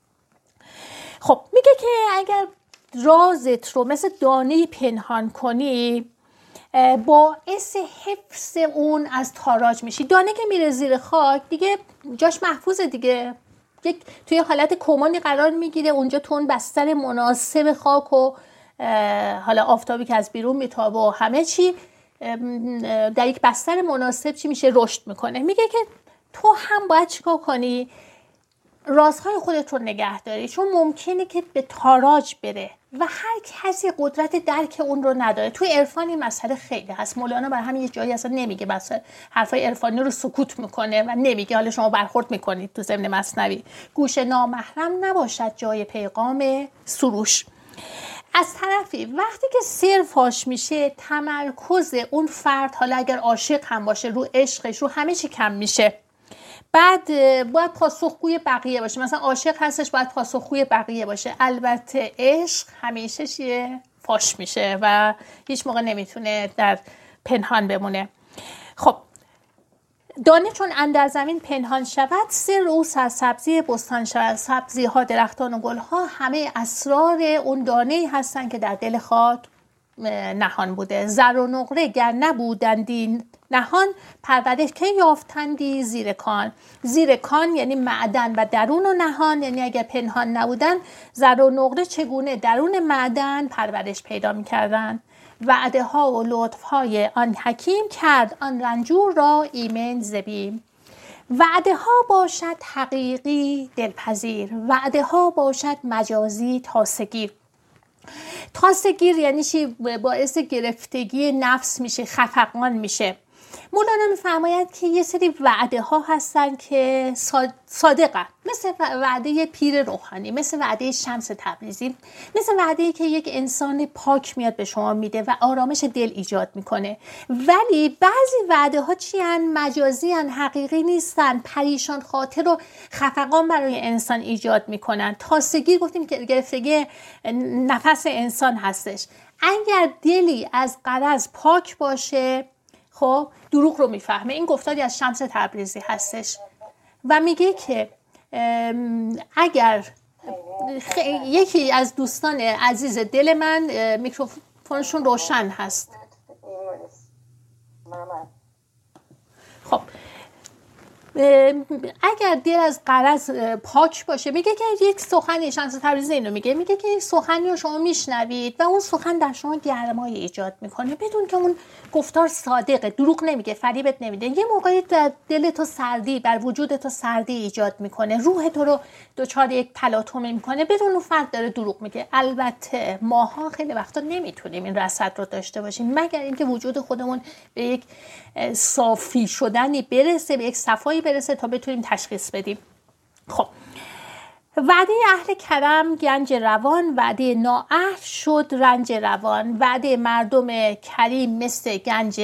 خب میگه که اگر رازت رو مثل دانه پنهان کنی، باعث حفظ اون از تاراج میشی. دانه که میره زیر خاک دیگه جاش محفوظه دیگه، یک توی حالت کمانی قرار میگیره. اونجا تو اون بستر مناسب خاک و حالا آفتابی که از بیرون میتابه و همه چی در یک بستر مناسب چی میشه؟ رشد میکنه. میگه که تو هم باید چیکار کنی؟ رازهای خودت رو نگه داری، چون ممکنه که به تاراج بره و هر کسی قدرت درک اون رو نداره. توی عرفان این مسئله خیلی هست. مولانا برای همین یه جایی اصلا نمیگه، بس حرفای عرفانی رو سکوت میکنه و نمیگه. حالا شما برخورد میکنید تو ضمن مثنوی: گوش نامحرم نباشد جای پیغام سروش. از طرفی وقتی که سر فاش میشه، تمرکز اون فرد، حالا اگر عاشق هم باشه، رو عشقش، رو همه چی کم میشه. بعد باید پاسخگوی بقیه باشه. مثلا عاشق هستش، باید پاسخگوی بقیه باشه. البته عشق همیشه چیه؟ فاش میشه و هیچ موقع نمیتونه در پنهان بمونه. خب دانه چون اندر زمین پنهان شود، سر او سرسبزی بستان شود. سبزی ها، درختان و گل ها، همه اسرار اون دانه هستن که در دل خاک نهان بوده. زر و نقره گر نبودندی نهان، پرورش که یافتندی زیر کان. زیر کان یعنی معدن و درون و نهان، یعنی اگر پنهان نبودن، زر و نقره چگونه درون معدن پرورش پیدا می‌کردن. وعده ها و لطف های آن حکیم، کرد آن رنجور را ایمن زبیم. وعده ها باشد حقیقی دلپذیر، وعده ها باشد مجازی تاسگیر. تاسگیر یعنی چی؟ باعث گرفتگی نفس میشه، خفقان میشه. مولانا میفرماید که یه سری وعده ها هستن که صادقن، مثل وعده پیر روحانی، مثل وعده شمس تبریزی، مثل وعده‌ای که یک انسان پاک میاد به شما میده و آرامش دل ایجاد میکنه. ولی بعضی وعده ها چی هن؟ مجازی هن، حقیقی نیستن، پریشان خاطر و خفقان برای انسان ایجاد میکنن. تاسگیر گفتیم که گرفتگی نفس انسان هستش. اگر دلی از غرض پاک باشه، خب دروغ رو میفهمه. این گفتاری از شمس تبریزی هستش و میگه که اگر یکی از دوستان عزیز دل من، میکروفونشون روشن هست. خب اگر دل از غرض پاک باشه، میگه که یک سخنی، شمس تبریزی اینو میگه، میگه که یک سخنی رو شما میشنوید و اون سخن در شما گرمای ایجاد میکنه، بدون که اون گفتار صادقه، دروغ نمیگه، فریبت نمیده. یه موقعی در دل تو سردی، بر وجود تو سردی ایجاد میکنه، روح تو رو دچار یک تلاطمی میکنه، بدون اون فرد داره دروغ میگه. البته ماها خیلی وقتا نمیتونیم این رصد رو داشته باشیم، مگر اینکه وجود خودمون به یک صافی شدنی برسه، به یک صفایی برسه تا بتونیم تشخیص بدیم. خب وعده اهل کرم گنج روان، وعده نااهل شد رنج روان. وعده مردم کریم مثل گنج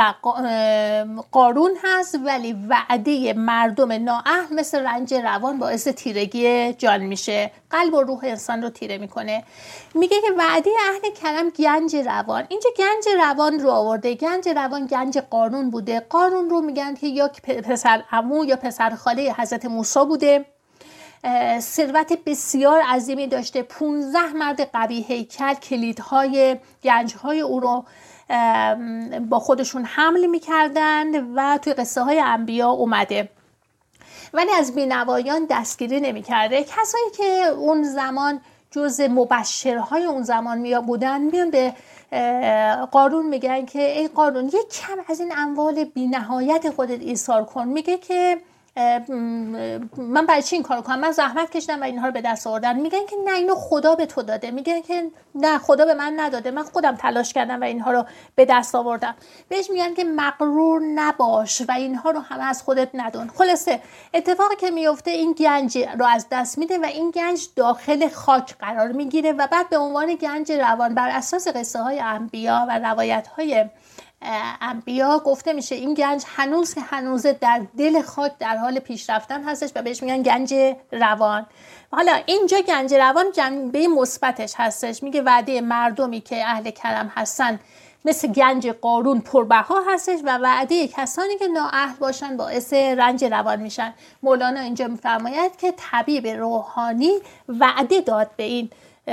قارون هست، ولی وعده مردم نااهل مثل رنج روان باعث تیرگی جان میشه، قلب و روح انسان رو تیره میکنه. میگه که وعده اهل کرم گنج روان، اینجا گنج روان رو آورده. گنج روان گنج قارون بوده. قارون رو میگن که یا پسر عمو یا پسر خاله حضرت موسی بوده. ثروت بسیار عظیمی داشته. پونزده مرد قوی هیکل کلیدهای گنجهای او رو با خودشون حمل میکردند و توی قصه های انبیا اومده، ولی از بینوایان دستگیری نمیکرده. کسایی که اون زمان جز مبشرهای اون زمان میا بودن میان به قارون میگن که ای قارون یک کم از این اموال بینهایت خودت ایثار کن. میگه که من برای چی این کارو کنم؟ من زحمت کشیدم و اینها رو به دست آوردم. میگن که نه، اینو خدا به تو داده. میگن که نه، خدا به من نداده، من خودم تلاش کردم و اینها رو به دست آوردم. بهش میگن که مغرور نباش و اینها رو همه از خودت ندون. خلاصه اتفاقی که میفته این گنج رو از دست میده و این گنج داخل خاک قرار میگیره و بعد به عنوان گنج روان بر اساس قصه های انبیا و روایت های انبیا گفته میشه این گنج هنوز که هنوزه در دل خاک در حال پیشرفتن هستش و بهش میگن گنج روان. حالا اینجا گنج روان جنبه مثبتش هستش. میگه وعده مردمی که اهل کرم هستن مثل گنج قارون پربها هستش و وعده کسانی که نااهل باشن باعث رنج روان میشن. مولانا اینجا میفرماید که طبیب روحانی وعده داد به این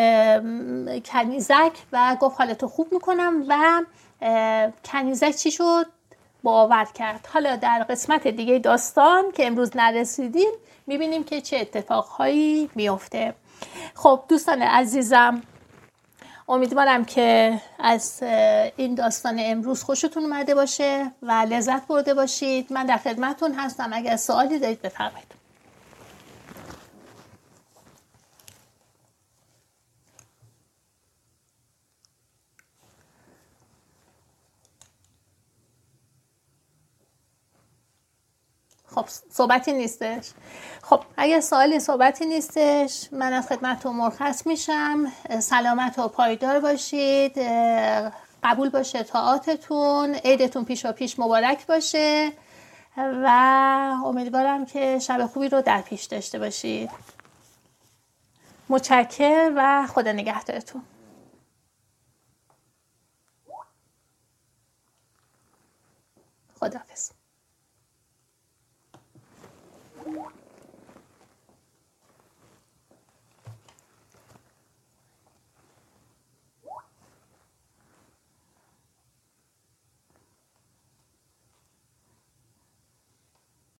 کنیزک و گفت حالتو خوب میکنم و کنیزک چی شد؟ باور کرد. حالا در قسمت دیگه داستان که امروز نرسیدیم میبینیم که چه اتفاقهایی میفته. خب دوستان عزیزم، امیدوارم که از این داستان امروز خوشتون اومده باشه و لذت برده باشید. من در خدمتتون هستم، اگر سوالی دارید بفرمایید. خب صحبتی نیستش. خب اگر سوالی صحبتی نیستش من از خدمتتون مرخص میشم. سلامت و پایدار باشید، قبول باشه طاعاتتون، عیدتون پیشا پیش مبارک باشه و امیدوارم که شب خوبی رو در پیش داشته باشید. متشکرم و خدا نگهدارتون. خداحافظ.